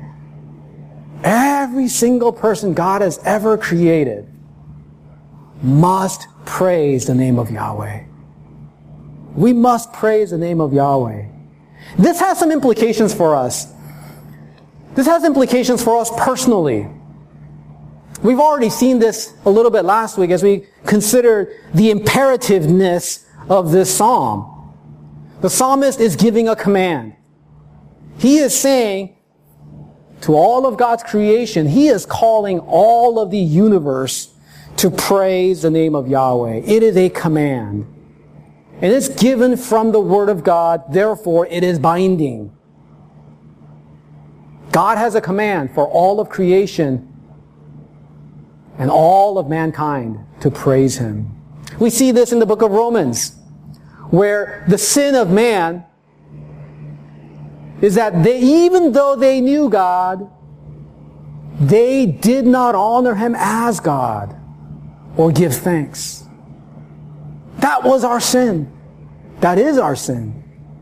Every single person God has ever created must praise the name of Yahweh. We must praise the name of Yahweh. This has some implications for us. This has implications for us personally. We've already seen this a little bit last week as we considered the imperativeness of this psalm. The psalmist is giving a command. He is saying to all of God's creation, he is calling all of the universe to praise the name of Yahweh. It is a command. And it's given from the Word of God, therefore it is binding. God has a command for all of creation and all of mankind to praise Him. We see this in the book of Romans, where the sin of man is that even though they knew God, they did not honor Him as God or give thanks. That was our sin. That is our sin.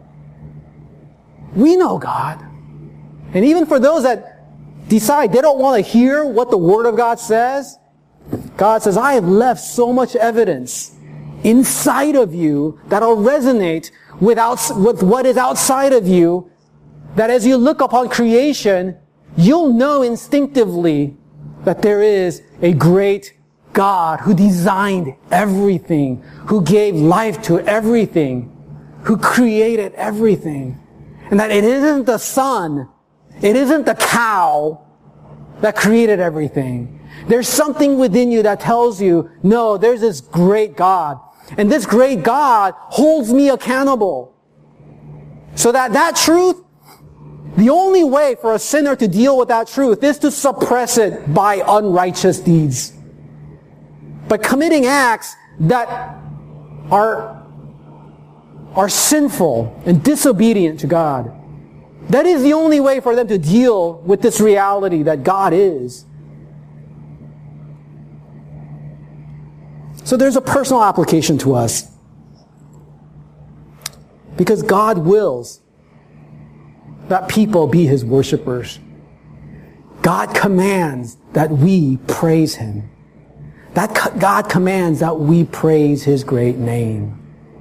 We know God. And even for those that decide they don't want to hear what the Word of God says, God says, I have left so much evidence inside of you that'll resonate with what is outside of you, that as you look upon creation, you'll know instinctively that there is a great God who designed everything, who gave life to everything, who created everything. And that it isn't the sun, it isn't the cow that created everything. There's something within you that tells you, no, there's this great God. And this great God holds me accountable. So that truth, the only way for a sinner to deal with that truth is to suppress it by unrighteous deeds. By committing acts that are sinful and disobedient to God. That is the only way for them to deal with this reality that God is. So there's a personal application to us. Because God wills that people be His worshipers. God commands that we praise Him. That God commands that we praise His great name.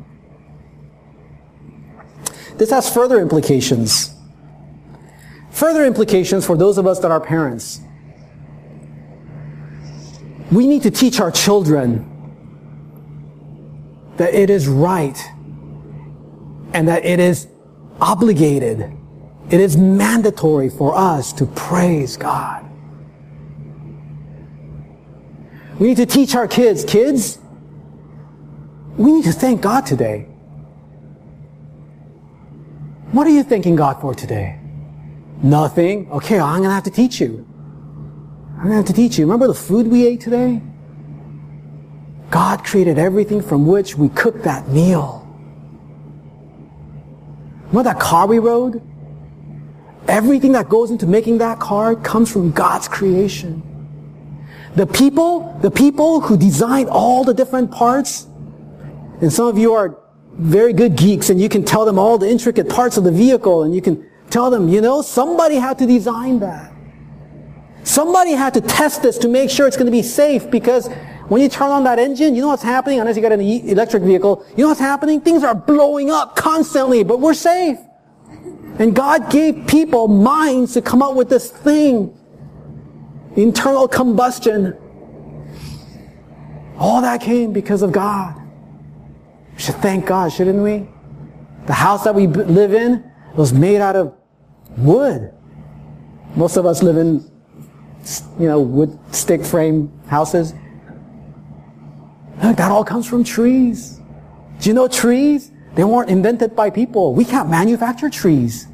This has further implications. Further implications for those of us that are parents. We need to teach our children that it is right and that it is obligated. It is mandatory for us to praise God. We need to teach our kids, we need to thank God today. What are you thanking God for today? Nothing? Okay, I'm going to have to teach you. Remember the food we ate today? God created everything from which we cooked that meal. Remember that car we rode? Everything that goes into making that car comes from God's creation. The people who designed all the different parts, and some of you are very good geeks and you can tell them all the intricate parts of the vehicle and you can tell them, somebody had to design that. Somebody had to test this to make sure it's going to be safe, because when you turn on that engine, you know what's happening? Unless you got an electric vehicle, you know what's happening? Things are blowing up constantly, but we're safe. And God gave people minds to come up with this thing. Internal combustion. All that came because of God. We should thank God, shouldn't we? The house that we live in was made out of wood. Most of us live in, wood stick frame houses. Look, that all comes from trees. Do you know trees? They weren't invented by people. We can't manufacture trees.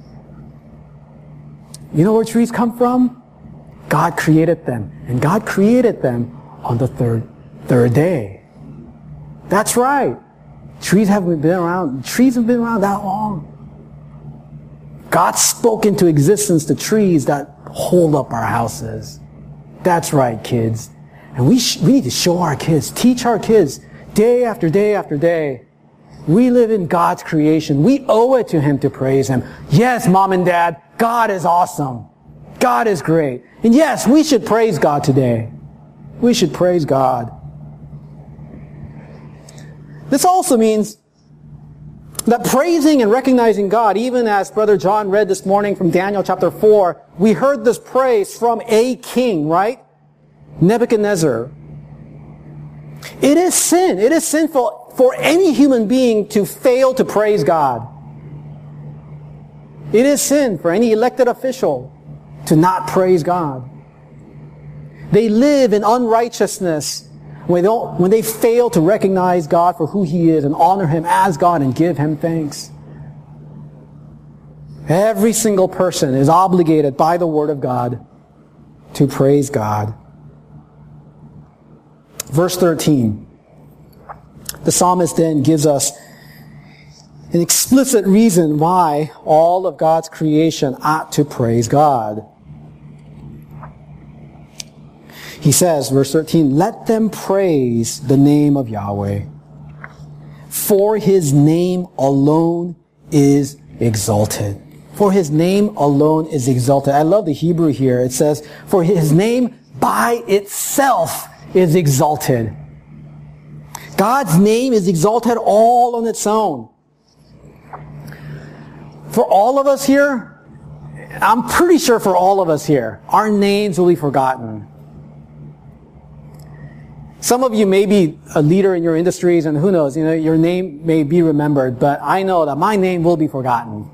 You know where trees come from? God created them. And God created them on the third day. That's right. Trees have been around that long. God spoke into existence the trees that hold up our houses. That's right, kids. And we need to show our kids, teach our kids, day after day after day. We live in God's creation. We owe it to Him to praise Him. Yes, Mom and Dad, God is awesome. God is great. And yes, we should praise God today. We should praise God. This also means that praising and recognizing God, even as Brother John read this morning from Daniel chapter 4, we heard this praise from a king, right? Nebuchadnezzar. It is sin. It is sinful for any human being to fail to praise God. It is sin for any elected official to not praise God. They live in unrighteousness when they fail to recognize God for who He is and honor Him as God and give Him thanks. Every single person is obligated by the Word of God to praise God. Verse 13. The psalmist then gives us an explicit reason why all of God's creation ought to praise God. He says, verse 13, "Let them praise the name of Yahweh, for His name alone is exalted." For His name alone is exalted. I love the Hebrew here. It says, for His name by itself is exalted. God's name is exalted all on its own. For all of us here, I'm pretty sure for all of us here, our names will be forgotten. Some of you may be a leader in your industries, and who knows, your name may be remembered, but I know that my name will be forgotten.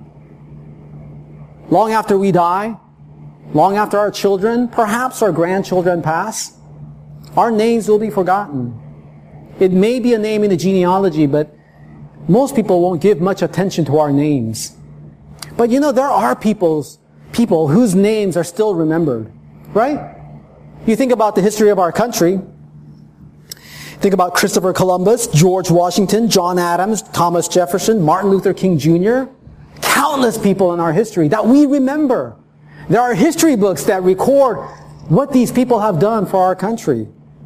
Long after we die, long after our children, perhaps our grandchildren pass, our names will be forgotten. It may be a name in the genealogy, but most people won't give much attention to our names. But there are people whose names are still remembered, right? You think about the history of our country. Think about Christopher Columbus, George Washington, John Adams, Thomas Jefferson, Martin Luther King Jr., countless people in our history that we remember. There are history books that record what these people have done for our country.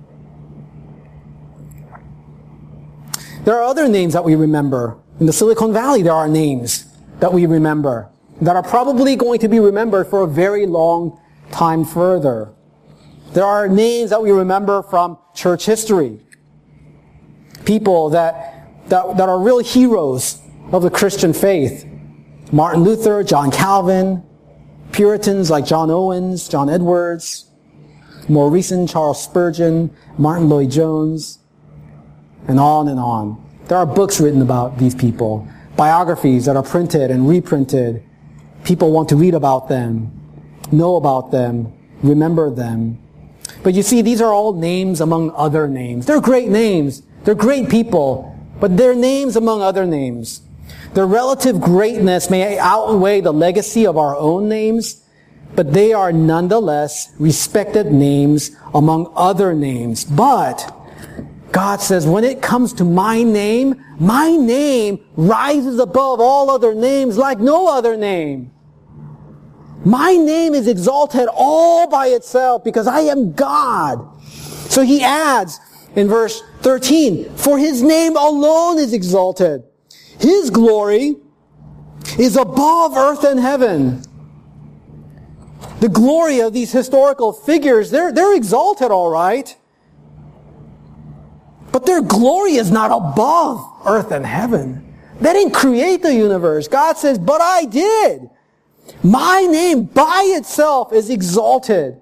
There are other names that we remember. In the Silicon Valley, there are names that we remember that are probably going to be remembered for a very long time further. There are names that we remember from church history. People that are real heroes of the Christian faith. Martin Luther, John Calvin, Puritans like John Owens, John Edwards, more recent Charles Spurgeon, Martin Lloyd-Jones. and on and on. There are books written about these people, biographies that are printed and reprinted. People want to read about them, know about them, remember them. But you see, these are all names among other names. They're great names. They're great people, but they're names among other names. Their relative greatness may outweigh the legacy of our own names, but they are nonetheless respected names among other names. But God says, when it comes to my name rises above all other names like no other name. My name is exalted all by itself because I am God. So he adds in verse 13, for his name alone is exalted. His glory is above earth and heaven. The glory of these historical figures, they're exalted, all right. But their glory is not above earth and heaven. They didn't create the universe. God says, but I did. My name by itself is exalted.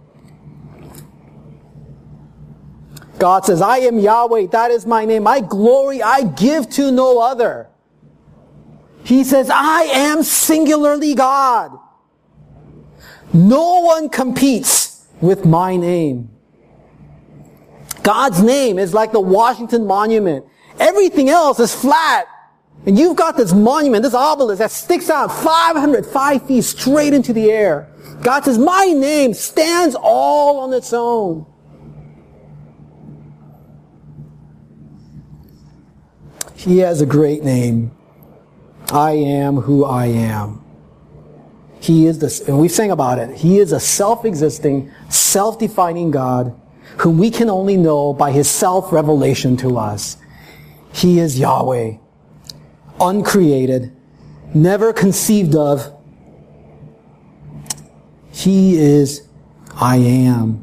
God says, I am Yahweh, that is my name. My glory I give to no other. He says, I am singularly God. No one competes with my name. God's name is like the Washington Monument. Everything else is flat. And you've got this monument, this obelisk that sticks out 505 feet straight into the air. God says, my name stands all on its own. He has a great name. I am who I am. He is this, and we sang about it. He is a self-existing, self-defining God whom we can only know by his self-revelation to us. He is Yahweh, uncreated, never conceived of. He is I am.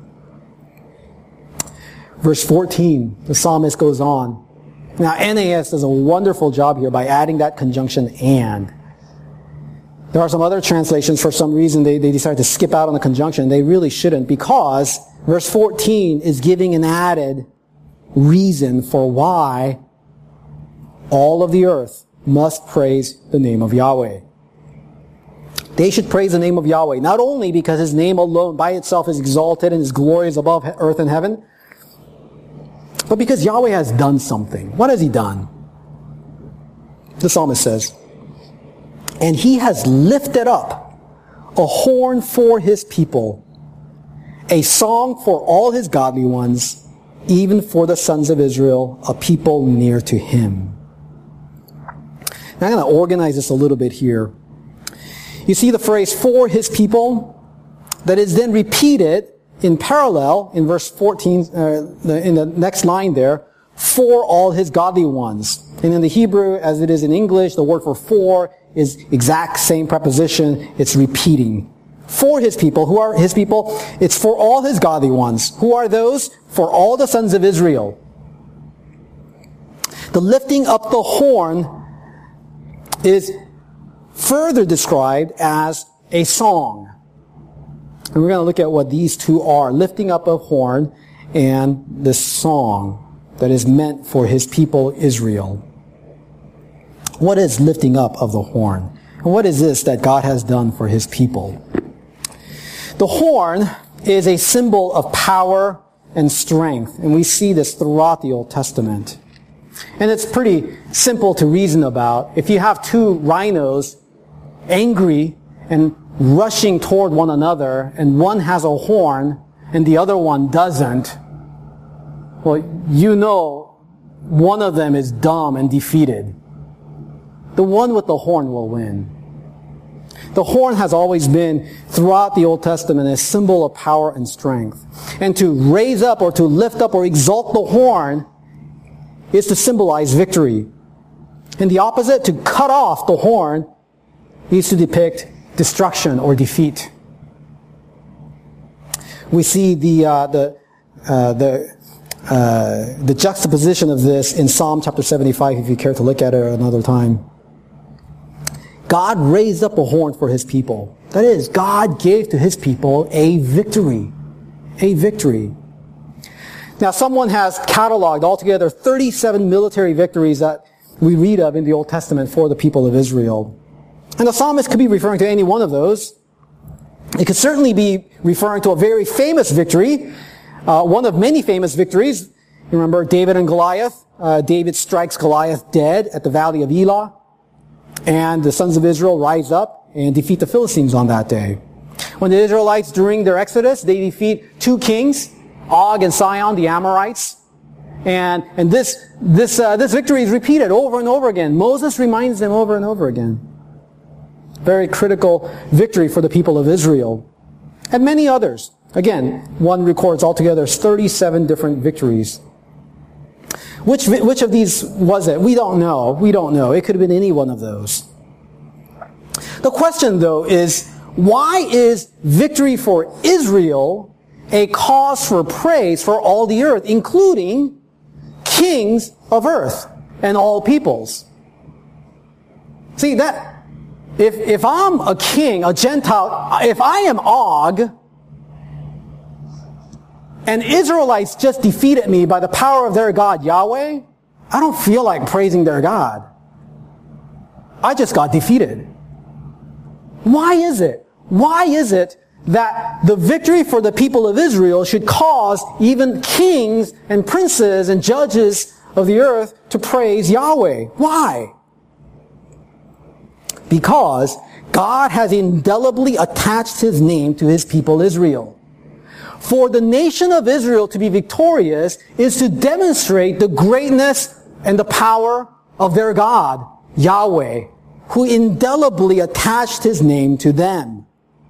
Verse 14, the psalmist goes on. Now, NAS does a wonderful job here by adding that conjunction and. There are some other translations, for some reason, they decide to skip out on the conjunction. They really shouldn't, because verse 14 is giving an added reason for why all of the earth must praise the name of Yahweh. They should praise the name of Yahweh, not only because his name alone by itself is exalted and his glory is above earth and heaven, but because Yahweh has done something. What has he done? The psalmist says, and he has lifted up a horn for his people, a song for all his godly ones, even for the sons of Israel, a people near to him. Now I'm going to organize this a little bit here. You see the phrase for his people that is then repeated in parallel in verse 14, in the next line there, for all his godly ones. And in the Hebrew, as it is in English, the word for is exact same preposition. It's repeating. For his people. Who are his people? It's for all his godly ones. Who are those? For all the sons of Israel. The lifting up the horn is further described as a song. And we're going to look at what these two are. Lifting up a horn and the song that is meant for his people Israel. What is lifting up of the horn? And what is this that God has done for his people? The horn is a symbol of power and strength. And we see this throughout the Old Testament. And it's pretty simple to reason about. If you have two rhinos angry and rushing toward one another, and one has a horn and the other one doesn't, well, you know one of them is dumb and defeated. The one with the horn will win. The horn has always been, throughout the Old Testament, a symbol of power and strength. And to raise up or to lift up or exalt the horn is to symbolize victory. And the opposite, to cut off the horn, is to depict destruction or defeat. We see the juxtaposition of this in Psalm chapter 75, if you care to look at it another time. God raised up a horn for his people. That is, God gave to his people a victory. A victory. Now, someone has cataloged altogether 37 military victories that we read of in the Old Testament for the people of Israel. And the psalmist could be referring to any one of those. It could certainly be referring to a very famous victory, one of many famous victories. You remember David and Goliath. David strikes Goliath dead at the valley of Elah, and the sons of Israel rise up and defeat the Philistines on that day. When the Israelites, during their exodus, they defeat two kings, Og and Sihon, the Amorites. And this victory is repeated over and over again. Moses reminds them over and over again. Very critical victory for the people of Israel. And many others. Again, one records altogether 37 different victories. Which of these was it? We don't know. We don't know. It could have been any one of those. The question, though, is why is victory for Israel a cause for praise for all the earth, including kings of earth and all peoples? See, that if I'm a king, a Gentile, if I am Og, and Israelites just defeated me by the power of their God, Yahweh, I don't feel like praising their God. I just got defeated. Why is it? Why is it that the victory for the people of Israel should cause even kings and princes and judges of the earth to praise Yahweh? Why? Because God has indelibly attached His name to His people Israel. For the nation of Israel to be victorious is to demonstrate the greatness and the power of their God, Yahweh, who indelibly attached His name to them.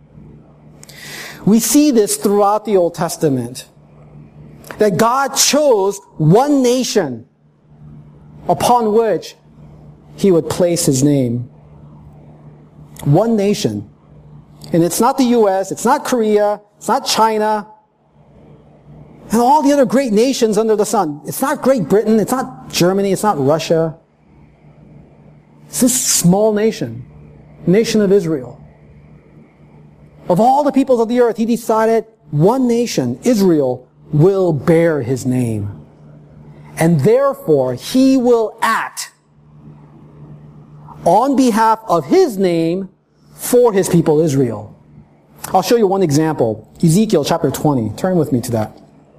We see this throughout the Old Testament, that God chose one nation upon which He would place His name. One nation. And it's not the U.S., it's not Korea, it's not China, and all the other great nations under the sun. It's not Great Britain, it's not Germany, it's not Russia. It's this small nation, nation of Israel. Of all the peoples of the earth, He decided one nation, Israel, will bear His name. And therefore, He will act on behalf of His name for His people Israel. I'll show you one example. Ezekiel chapter 20. Turn with me to that.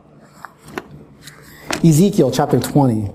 Ezekiel chapter 20.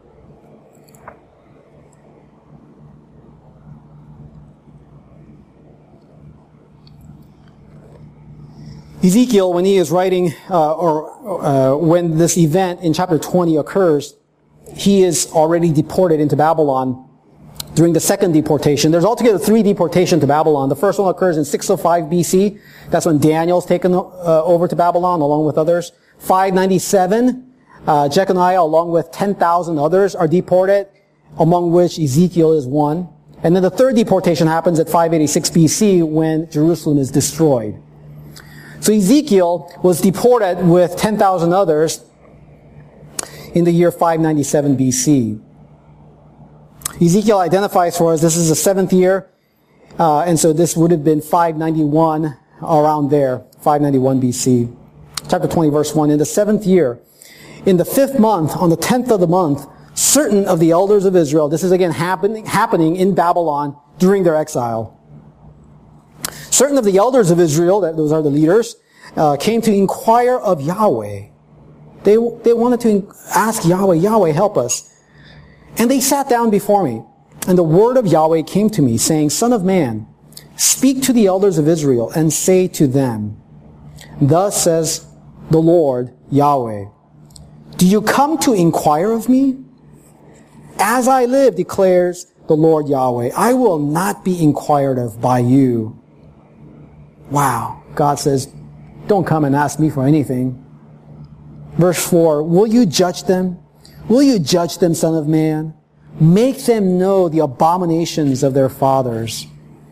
Ezekiel, when he is writing, when this event in chapter 20 occurs, he is already deported into Babylon during the second deportation. There's altogether 3 deportations to Babylon. The first one occurs in 605 BC. That's when Daniel's taken over to Babylon along with others. 597, Jeconiah along with 10,000 others are deported, among which Ezekiel is one. And then the third deportation happens at 586 BC when Jerusalem is destroyed. So Ezekiel was deported with 10,000 others in the year 597 BC. Ezekiel identifies for us this is the 7th year, and so this would have been 591, around there, 591 BC. Chapter 20, verse 1, in the 7th year, in the 5th month, on the 10th of the month, certain of the elders of Israel, this is again happening in Babylon during their exile. Certain of the elders of Israel, those are the leaders, came to inquire of Yahweh. They wanted to ask Yahweh, Yahweh, help us. And they sat down before me. And the word of Yahweh came to me, saying, Son of man, speak to the elders of Israel, and say to them, Thus says the Lord Yahweh, Do you come to inquire of me? As I live, declares the Lord Yahweh, I will not be inquired of by you. Wow. God says, don't come and ask me for anything. Verse 4, Will you judge them? Will you judge them, son of man? Make them know the abominations of their fathers.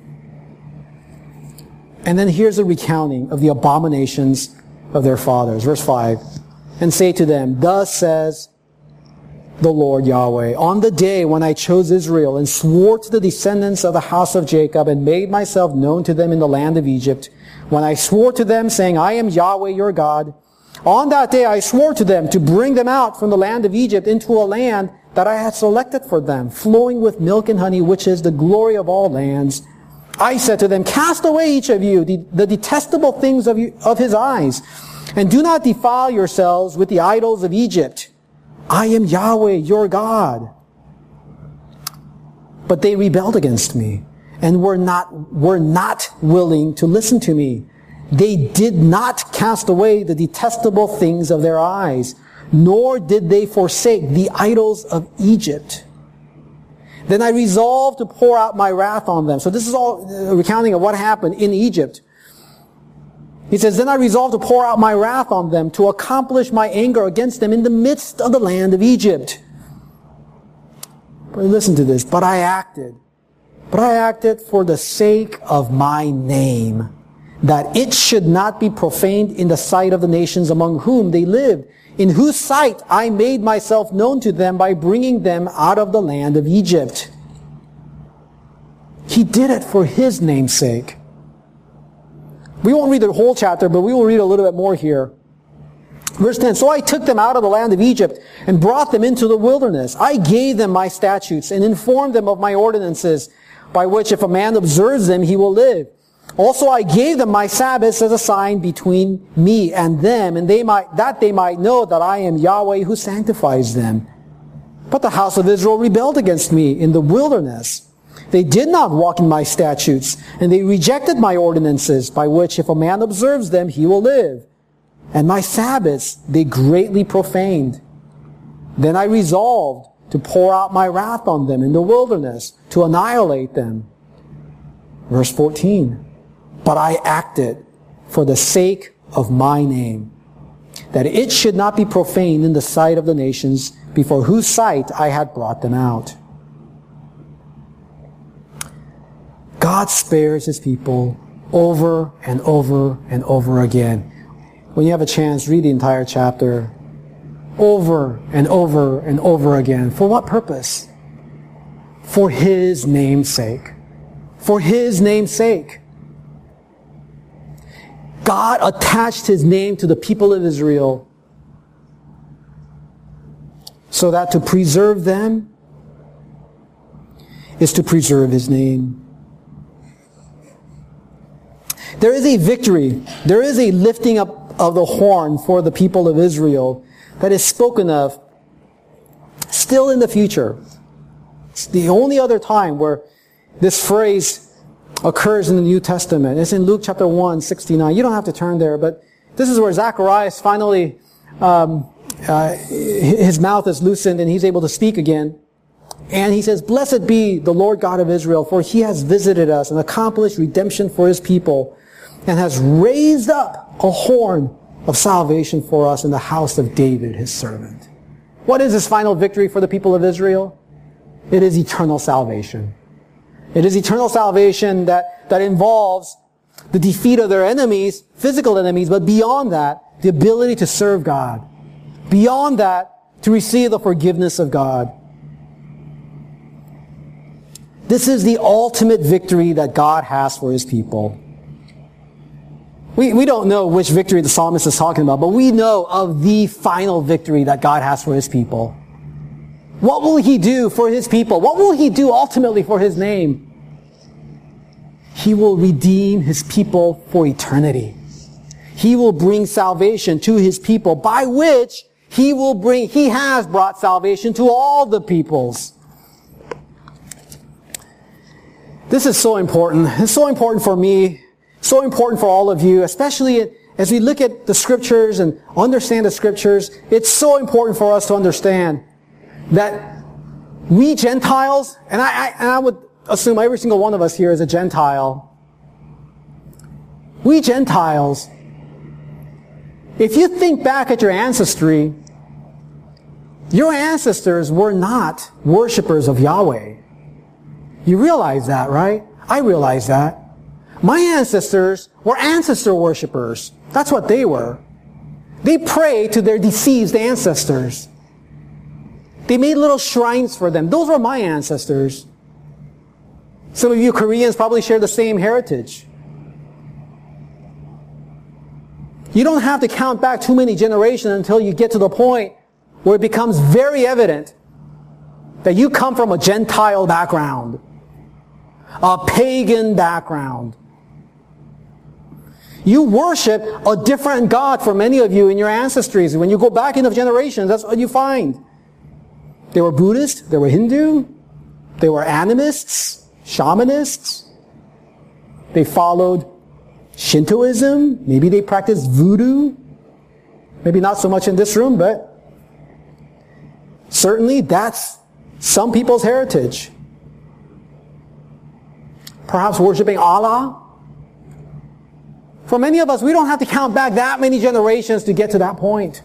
And then here's a recounting of the abominations of their fathers. Verse 5, And say to them, Thus says the Lord Yahweh, On the day when I chose Israel and swore to the descendants of the house of Jacob and made myself known to them in the land of Egypt, when I swore to them, saying, I am Yahweh your God, On that day I swore to them to bring them out from the land of Egypt into a land that I had selected for them, flowing with milk and honey, which is the glory of all lands. I said to them, cast away each of you the detestable things of his eyes, and do not defile yourselves with the idols of Egypt. I am Yahweh, your God. But they rebelled against me and were not willing to listen to me. They did not cast away the detestable things of their eyes, nor did they forsake the idols of Egypt. Then I resolved to pour out my wrath on them. So this is all a recounting of what happened in Egypt. He says, then I resolved to pour out my wrath on them, to accomplish my anger against them in the midst of the land of Egypt. But listen to this. But I acted for the sake of my name, that it should not be profaned in the sight of the nations among whom they lived, in whose sight I made myself known to them by bringing them out of the land of Egypt. He did it for his name's sake. We won't read the whole chapter, but we will read a little bit more here. Verse 10, so I took them out of the land of Egypt and brought them into the wilderness. I gave them my statutes and informed them of my ordinances, by which if a man observes them, he will live. Also I gave them my Sabbaths as a sign between me and them, and they might know that I am Yahweh who sanctifies them. But the house of Israel rebelled against me in the wilderness. They did not walk in my statutes, and they rejected my ordinances, by which if a man observes them, he will live. And my Sabbaths they greatly profaned. Then I resolved to pour out my wrath on them in the wilderness, to annihilate them. Verse 14. But I acted for the sake of my name, that it should not be profaned in the sight of the nations, before whose sight I had brought them out. God spares his people over and over and over again. When you have a chance, read the entire chapter over and over and over again. For what purpose? For his name's sake. For his name's sake. God attached his name to the people of Israel so that to preserve them is to preserve his name. There is a victory. There is a lifting up of the horn for the people of Israel that is spoken of still in the future. It's the only other time where this phrase occurs in the New Testament. It's in Luke chapter 1, 69. You don't have to turn there, but this is where Zacharias finally, his mouth is loosened and he's able to speak again. And he says, blessed be the Lord God of Israel, for he has visited us and accomplished redemption for his people, and has raised up a horn of salvation for us in the house of David, his servant. What is this final victory for the people of Israel? It is eternal salvation. It is eternal salvation that involves the defeat of their enemies, physical enemies, but beyond that, the ability to serve God. Beyond that, to receive the forgiveness of God. This is the ultimate victory that God has for his people. We don't know which victory the psalmist is talking about, but we know of the final victory that God has for his people. What will he do for his people? What will he do ultimately for his name? He will redeem his people for eternity. He will bring salvation to his people, by which he has brought salvation to all the peoples. This is so important. It's so important for me, so important for all of you, especially as we look at the scriptures and understand the scriptures. It's so important for us to understand that we Gentiles, and I would assume every single one of us here is a Gentile. We Gentiles, if you think back at your ancestry, your ancestors were not worshipers of Yahweh. You realize that, right? I realize that. My ancestors were ancestor worshipers. That's what they were. They prayed to their deceased ancestors. They made little shrines for them. Those were my ancestors. Some of you Koreans probably share the same heritage. You don't have to count back too many generations until you get to the point where it becomes very evident that you come from a Gentile background, a pagan background. You worship a different God for many of you in your ancestries. When you go back enough generations, that's what you find. They were Buddhist, they were Hindu, they were animists, shamanists. They followed Shintoism. Maybe they practiced voodoo. Maybe not so much in this room, but certainly that's some people's heritage. Perhaps worshiping Allah. For many of us, we don't have to count back that many generations to get to that point.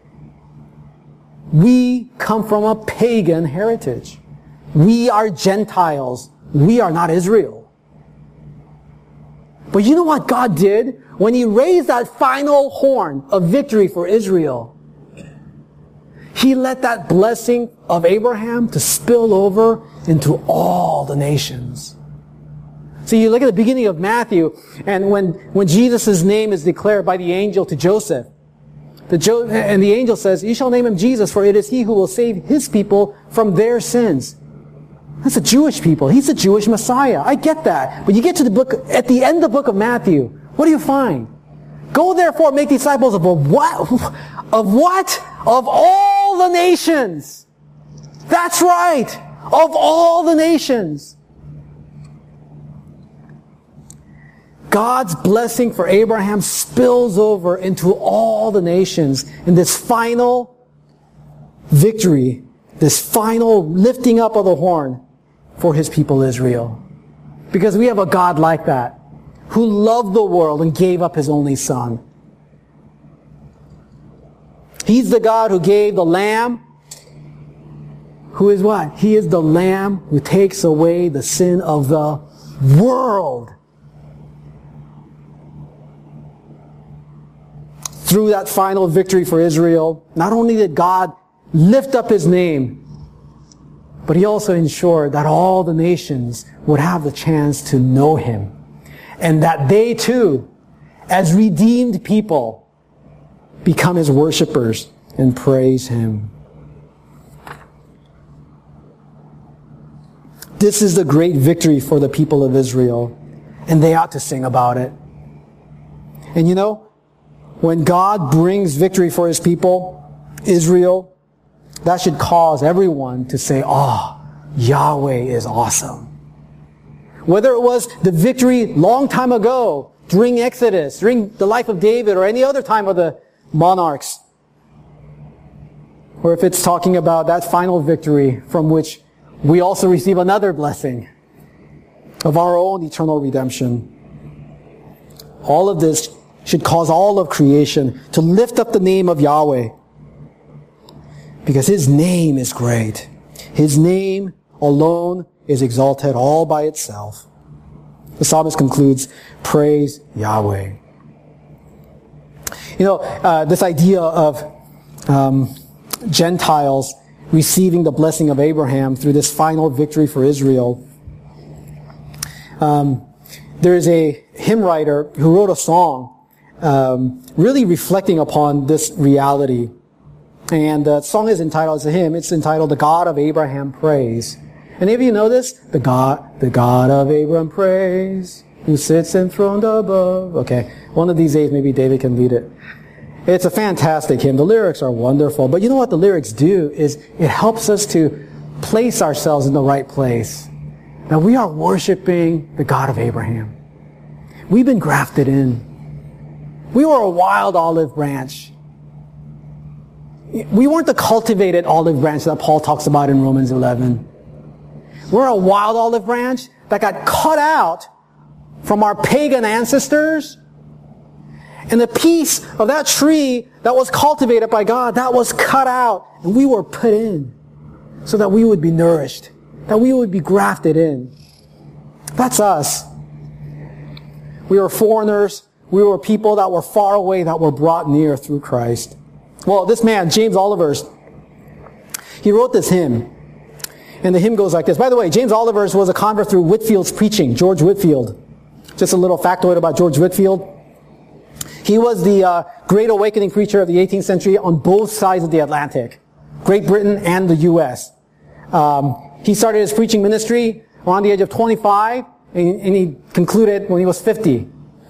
We come from a pagan heritage. We are Gentiles. We are not Israel. But you know what God did? When He raised that final horn of victory for Israel, He let that blessing of Abraham to spill over into all the nations. So you look at the beginning of Matthew, and when Jesus' name is declared by the angel to Joseph, and the angel says, "You shall name him Jesus, for it is He who will save His people from their sins." That's the Jewish people. He's the Jewish Messiah. I get that. But you get to the book, at the end of the book of Matthew, what do you find? Go therefore make disciples of what? Of what? Of all the nations. That's right. Of all the nations. God's blessing for Abraham spills over into all the nations in this final victory, this final lifting up of the horn for His people Israel. Because we have a God like that, who loved the world and gave up His only Son. He's the God who gave the Lamb, who is what? He is the Lamb who takes away the sin of the world. Through that final victory for Israel, not only did God lift up His name, but He also ensured that all the nations would have the chance to know Him. And that they too, as redeemed people, become His worshipers and praise Him. This is the great victory for the people of Israel, and they ought to sing about it. And you know, when God brings victory for His people, Israel, that should cause everyone to say, "Oh, Yahweh is awesome." Whether it was the victory long time ago, during Exodus, during the life of David, or any other time of the monarchs, or if it's talking about that final victory from which we also receive another blessing of our own eternal redemption. All of this should cause all of creation to lift up the name of Yahweh, because His name is great. His name alone is exalted all by itself. The psalmist concludes, "Praise Yahweh." You know, this idea of Gentiles receiving the blessing of Abraham through this final victory for Israel. There is a hymn writer who wrote a song really reflecting upon this reality. And the song is entitled, it's a hymn, it's entitled, "The God of Abraham Praise." Any of you know this? The God of Abraham Praise, who sits enthroned above. Okay, one of these days maybe David can lead it. It's a fantastic hymn. The lyrics are wonderful. But you know what the lyrics do is it helps us to place ourselves in the right place. Now we are worshiping the God of Abraham. We've been grafted in. We were a wild olive branch. We weren't the cultivated olive branch that Paul talks about in Romans 11. We're a wild olive branch that got cut out from our pagan ancestors. And the piece of that tree that was cultivated by God, that was cut out. And we were put in so that we would be nourished, that we would be grafted in. That's us. We were foreigners. We were people that were far away, that were brought near through Christ. Well, this man, James Olivers, he wrote this hymn. And the hymn goes like this. By the way, James Olivers was a convert through Whitfield's preaching, George Whitfield. Just a little factoid about George Whitfield. He was the Great Awakening preacher of the 18th century on both sides of the Atlantic, Great Britain and the U.S. He started his preaching ministry around the age of 25, and he concluded when he was 50.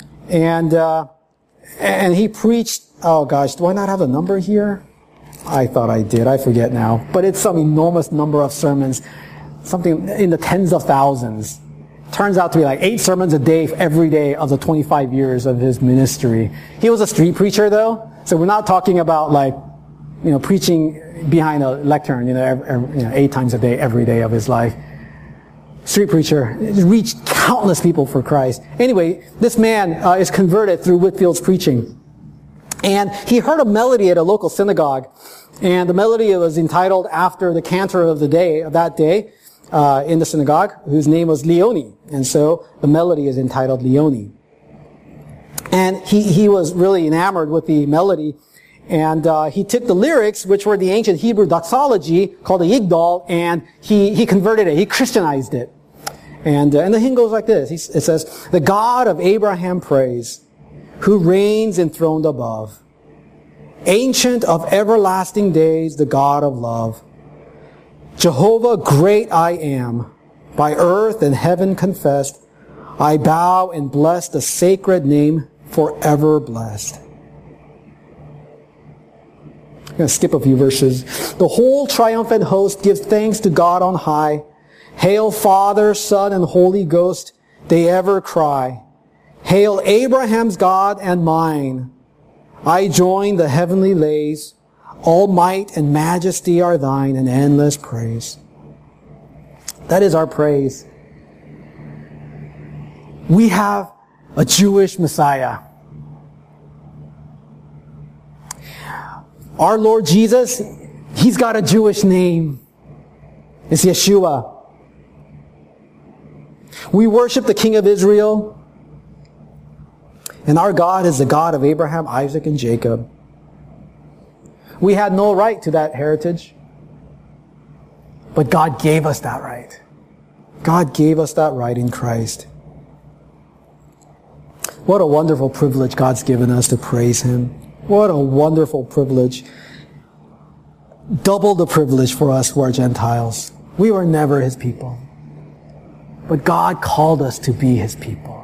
And he preached, oh gosh, do I not have a number here? I thought I did. I forget now. But it's some enormous number of sermons, something in the tens of thousands. Turns out to be like 8 sermons a day every day of the 25 years of his ministry. He was a street preacher though, so we're not talking about like, preaching behind a lectern, 8 times a day every day of his life. Street preacher, reached countless people for Christ. Anyway, this man is converted through Whitfield's preaching. And he heard a melody at a local synagogue. And the melody was entitled after the cantor of that day in the synagogue, whose name was Leone. And so the melody is entitled Leone. And he was really enamored with the melody. And he took the lyrics, which were the ancient Hebrew doxology, called the Yigdal, and he converted it. He Christianized it. And the hymn goes like this. It says, "The God of Abraham praise, who reigns enthroned above, ancient of everlasting days, the God of love. Jehovah, great I am, by earth and heaven confessed. I bow and bless the sacred name, forever blessed." I'm going to skip a few verses. "The whole triumphant host gives thanks to God on high. Hail Father, Son, and Holy Ghost, they ever cry. Hail Abraham's God and mine. I join the heavenly lays. All might and majesty are thine, and endless praise." That is our praise. We have a Jewish Messiah. Our Lord Jesus, He's got a Jewish name. It's Yeshua. We worship the King of Israel. And our God is the God of Abraham, Isaac, and Jacob. We had no right to that heritage. But God gave us that right. God gave us that right in Christ. What a wonderful privilege God's given us to praise Him. What a wonderful privilege. Double the privilege for us who are Gentiles. We were never His people. But God called us to be His people.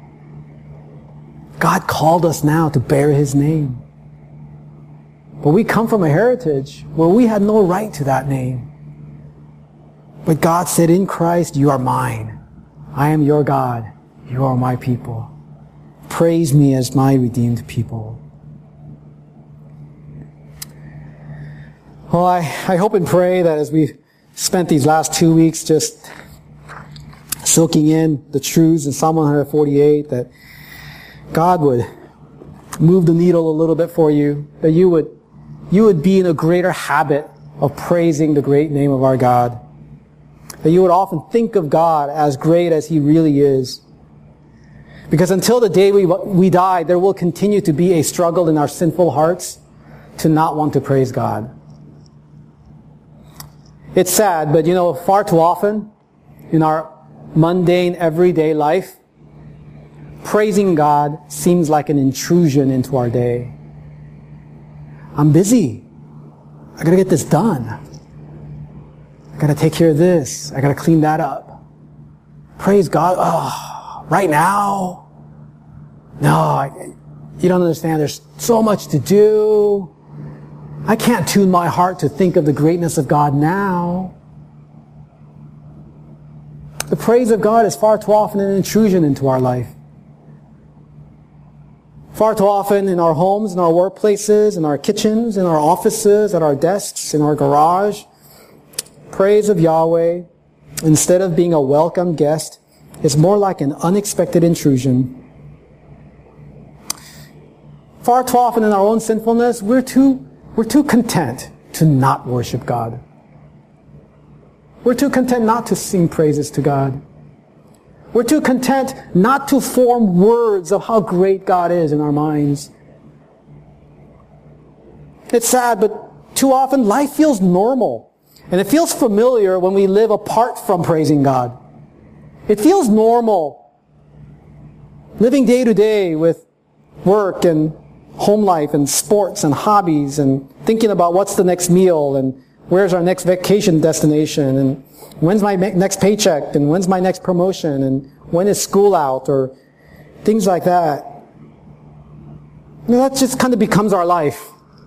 God called us now to bear His name. But we come from a heritage where we had no right to that name. But God said, in Christ, you are mine. I am your God. You are my people. Praise me as my redeemed people. Well, I hope and pray that as we've spent these last 2 weeks just soaking in the truths in Psalm 148, that God would move the needle a little bit for you, that you would be in a greater habit of praising the great name of our God, that you would often think of God as great as He really is. Because until the day we die, there will continue to be a struggle in our sinful hearts to not want to praise God. It's sad, but far too often in our mundane everyday life, praising God seems like an intrusion into our day. I'm busy. I gotta get this done. I gotta take care of this. I gotta clean that up. Praise God. Oh, right now? No, you don't understand. There's so much to do. I can't tune my heart to think of the greatness of God now. The praise of God is far too often an intrusion into our life. Far too often in our homes, in our workplaces, in our kitchens, in our offices, at our desks, in our garage, praise of Yahweh, instead of being a welcome guest, is more like an unexpected intrusion. Far too often in our own sinfulness, we're too content to not worship God. We're too content not to sing praises to God. We're too content not to form words of how great God is in our minds. It's sad, but too often life feels normal. And it feels familiar when we live apart from praising God. It feels normal living day to day with work and home life and sports and hobbies and thinking about what's the next meal and where's our next vacation destination and when's my next paycheck and when's my next promotion and when is school out or things like that. That just kind of becomes our life.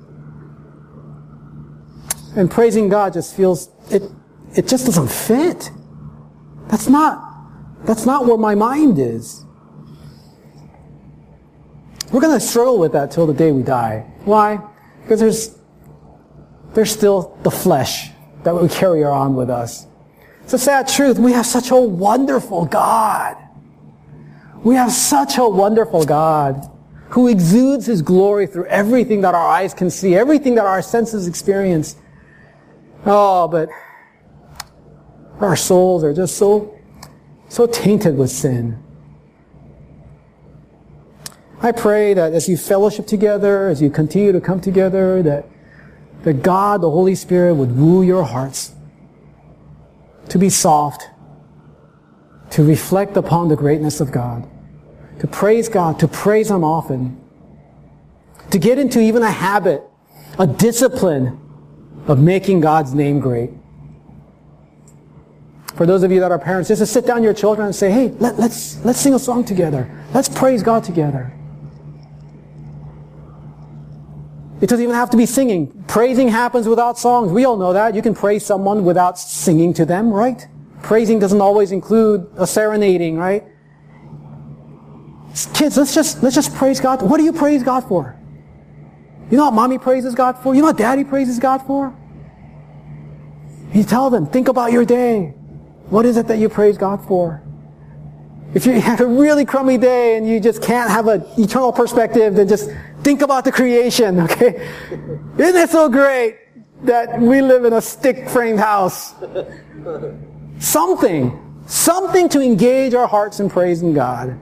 And praising God just feels, it just doesn't fit. That's not where my mind is. We're going to struggle with that till the day we die. Why? Because there's still the flesh that we carry on with us. It's a sad truth. We have such a wonderful God. We have such a wonderful God who exudes His glory through everything that our eyes can see, everything that our senses experience. Oh, but our souls are just so tainted with sin. I pray that as you fellowship together, as you continue to come together, that God, the Holy Spirit, would woo your hearts to be soft, to reflect upon the greatness of God, to praise God, to praise Him often, to get into even a habit, a discipline of making God's name great. For those of you that are parents, just to sit down with your children and say, hey, let's sing a song together. Let's praise God together. It doesn't even have to be singing. Praising happens without songs. We all know that. You can praise someone without singing to them, right? Praising doesn't always include a serenading, right? Kids, let's just praise God. What do you praise God for? You know what mommy praises God for? You know what daddy praises God for? You tell them, think about your day. What is it that you praise God for? If you had a really crummy day and you just can't have an eternal perspective, then just think about the creation, okay? Isn't it so great that we live in a stick-framed house? Something to engage our hearts in praising God.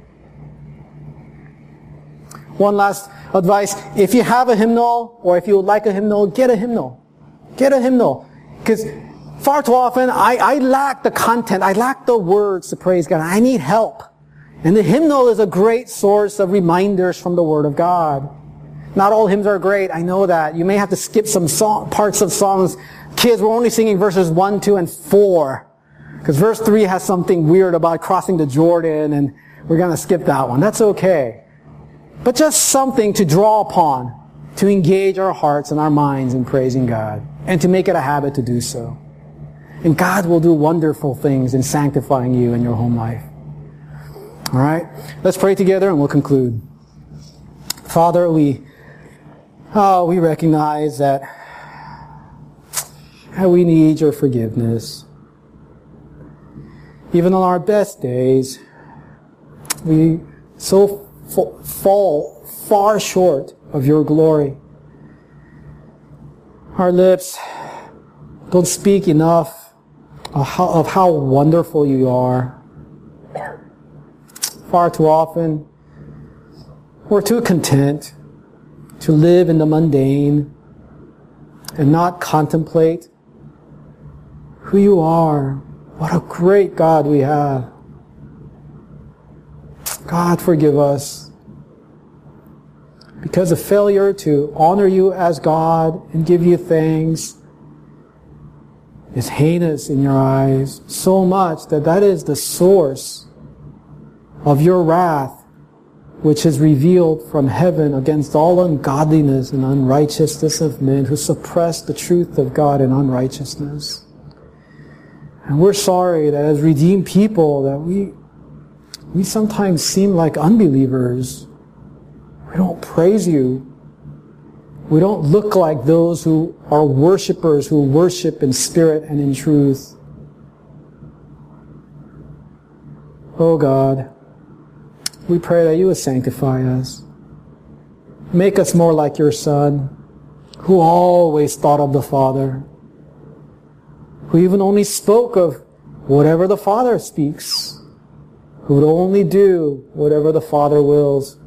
One last advice. If you have a hymnal, or if you would like a hymnal, get a hymnal. Get a hymnal. Because far too often, I lack the content. I lack the words to praise God. I need help. And the hymnal is a great source of reminders from the Word of God. Not all hymns are great. I know that. You may have to skip some parts of songs. Kids, we're only singing verses 1, 2, and 4. Because verse 3 has something weird about crossing the Jordan, and we're going to skip that one. That's okay. But just something to draw upon, to engage our hearts and our minds in praising God, and to make it a habit to do so. And God will do wonderful things in sanctifying you in your home life. All right? Let's pray together and we'll conclude. Father, we recognize that we need your forgiveness. Even on our best days, we so fall far short of your glory. Our lips don't speak enough of how wonderful you are. Far too often, we're too content to live in the mundane and not contemplate who you are. What a great God we have. God, forgive us. Because of failure to honor you as God and give you thanks is heinous in your eyes, so much that is the source of your wrath, which is revealed from heaven against all ungodliness and unrighteousness of men who suppress the truth of God in unrighteousness. And we're sorry that as redeemed people that we sometimes seem like unbelievers. We don't praise you. We don't look like those who are worshipers who worship in spirit and in truth. Oh God, we pray that you would sanctify us. Make us more like your Son, who always thought of the Father, who even only spoke of whatever the Father speaks, who would only do whatever the Father wills.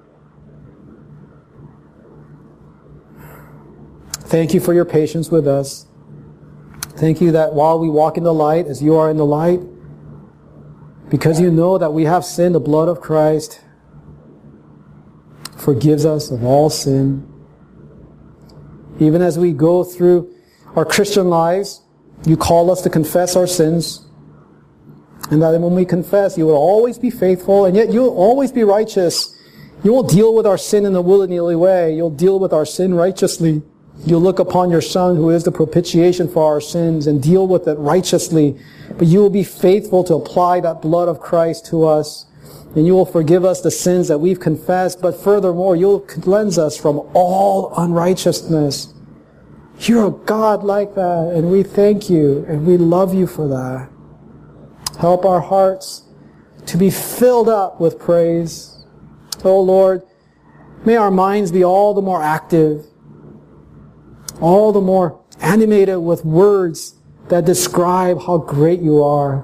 Thank you for your patience with us. Thank you that while we walk in the light, as you are in the light, because you know that we have sinned, the blood of Christ forgives us of all sin. Even as we go through our Christian lives, you call us to confess our sins. And that when we confess, you will always be faithful, and yet you'll always be righteous. You won't deal with our sin in a willy-nilly way. You'll deal with our sin righteously. You'll look upon your Son, who is the propitiation for our sins, and deal with it righteously. But you will be faithful to apply that blood of Christ to us. And you will forgive us the sins that we've confessed. But furthermore, you'll cleanse us from all unrighteousness. You're a God like that, and we thank you, and we love you for that. Help our hearts to be filled up with praise. Oh Lord, may our minds be all the more active, all the more animated with words that describe how great you are.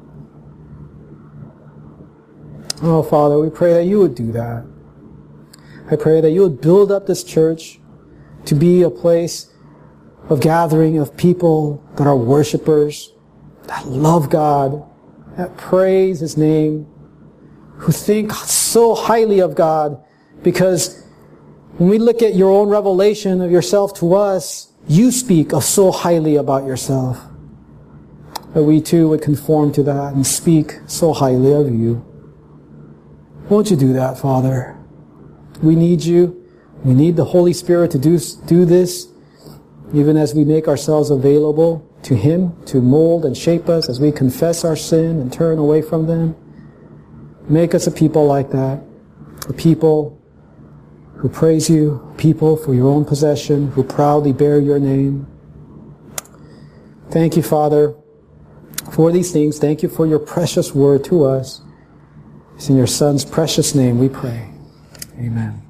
Oh Father, we pray that you would do that. I pray that you would build up this church to be a place of gathering of people that are worshipers, that love God, that praise His name, who think so highly of God, because when we look at your own revelation of yourself to us, you speak of so highly about yourself. That we too would conform to that and speak so highly of you. Won't you do that, Father? We need you. We need the Holy Spirit to do this, even as we make ourselves available to Him to mold and shape us as we confess our sin and turn away from them. Make us a people like that, a people who praise you, a people for your own possession, who proudly bear your name. Thank you, Father, for these things. Thank you for your precious word to us. It's in your Son's precious name we pray. Amen.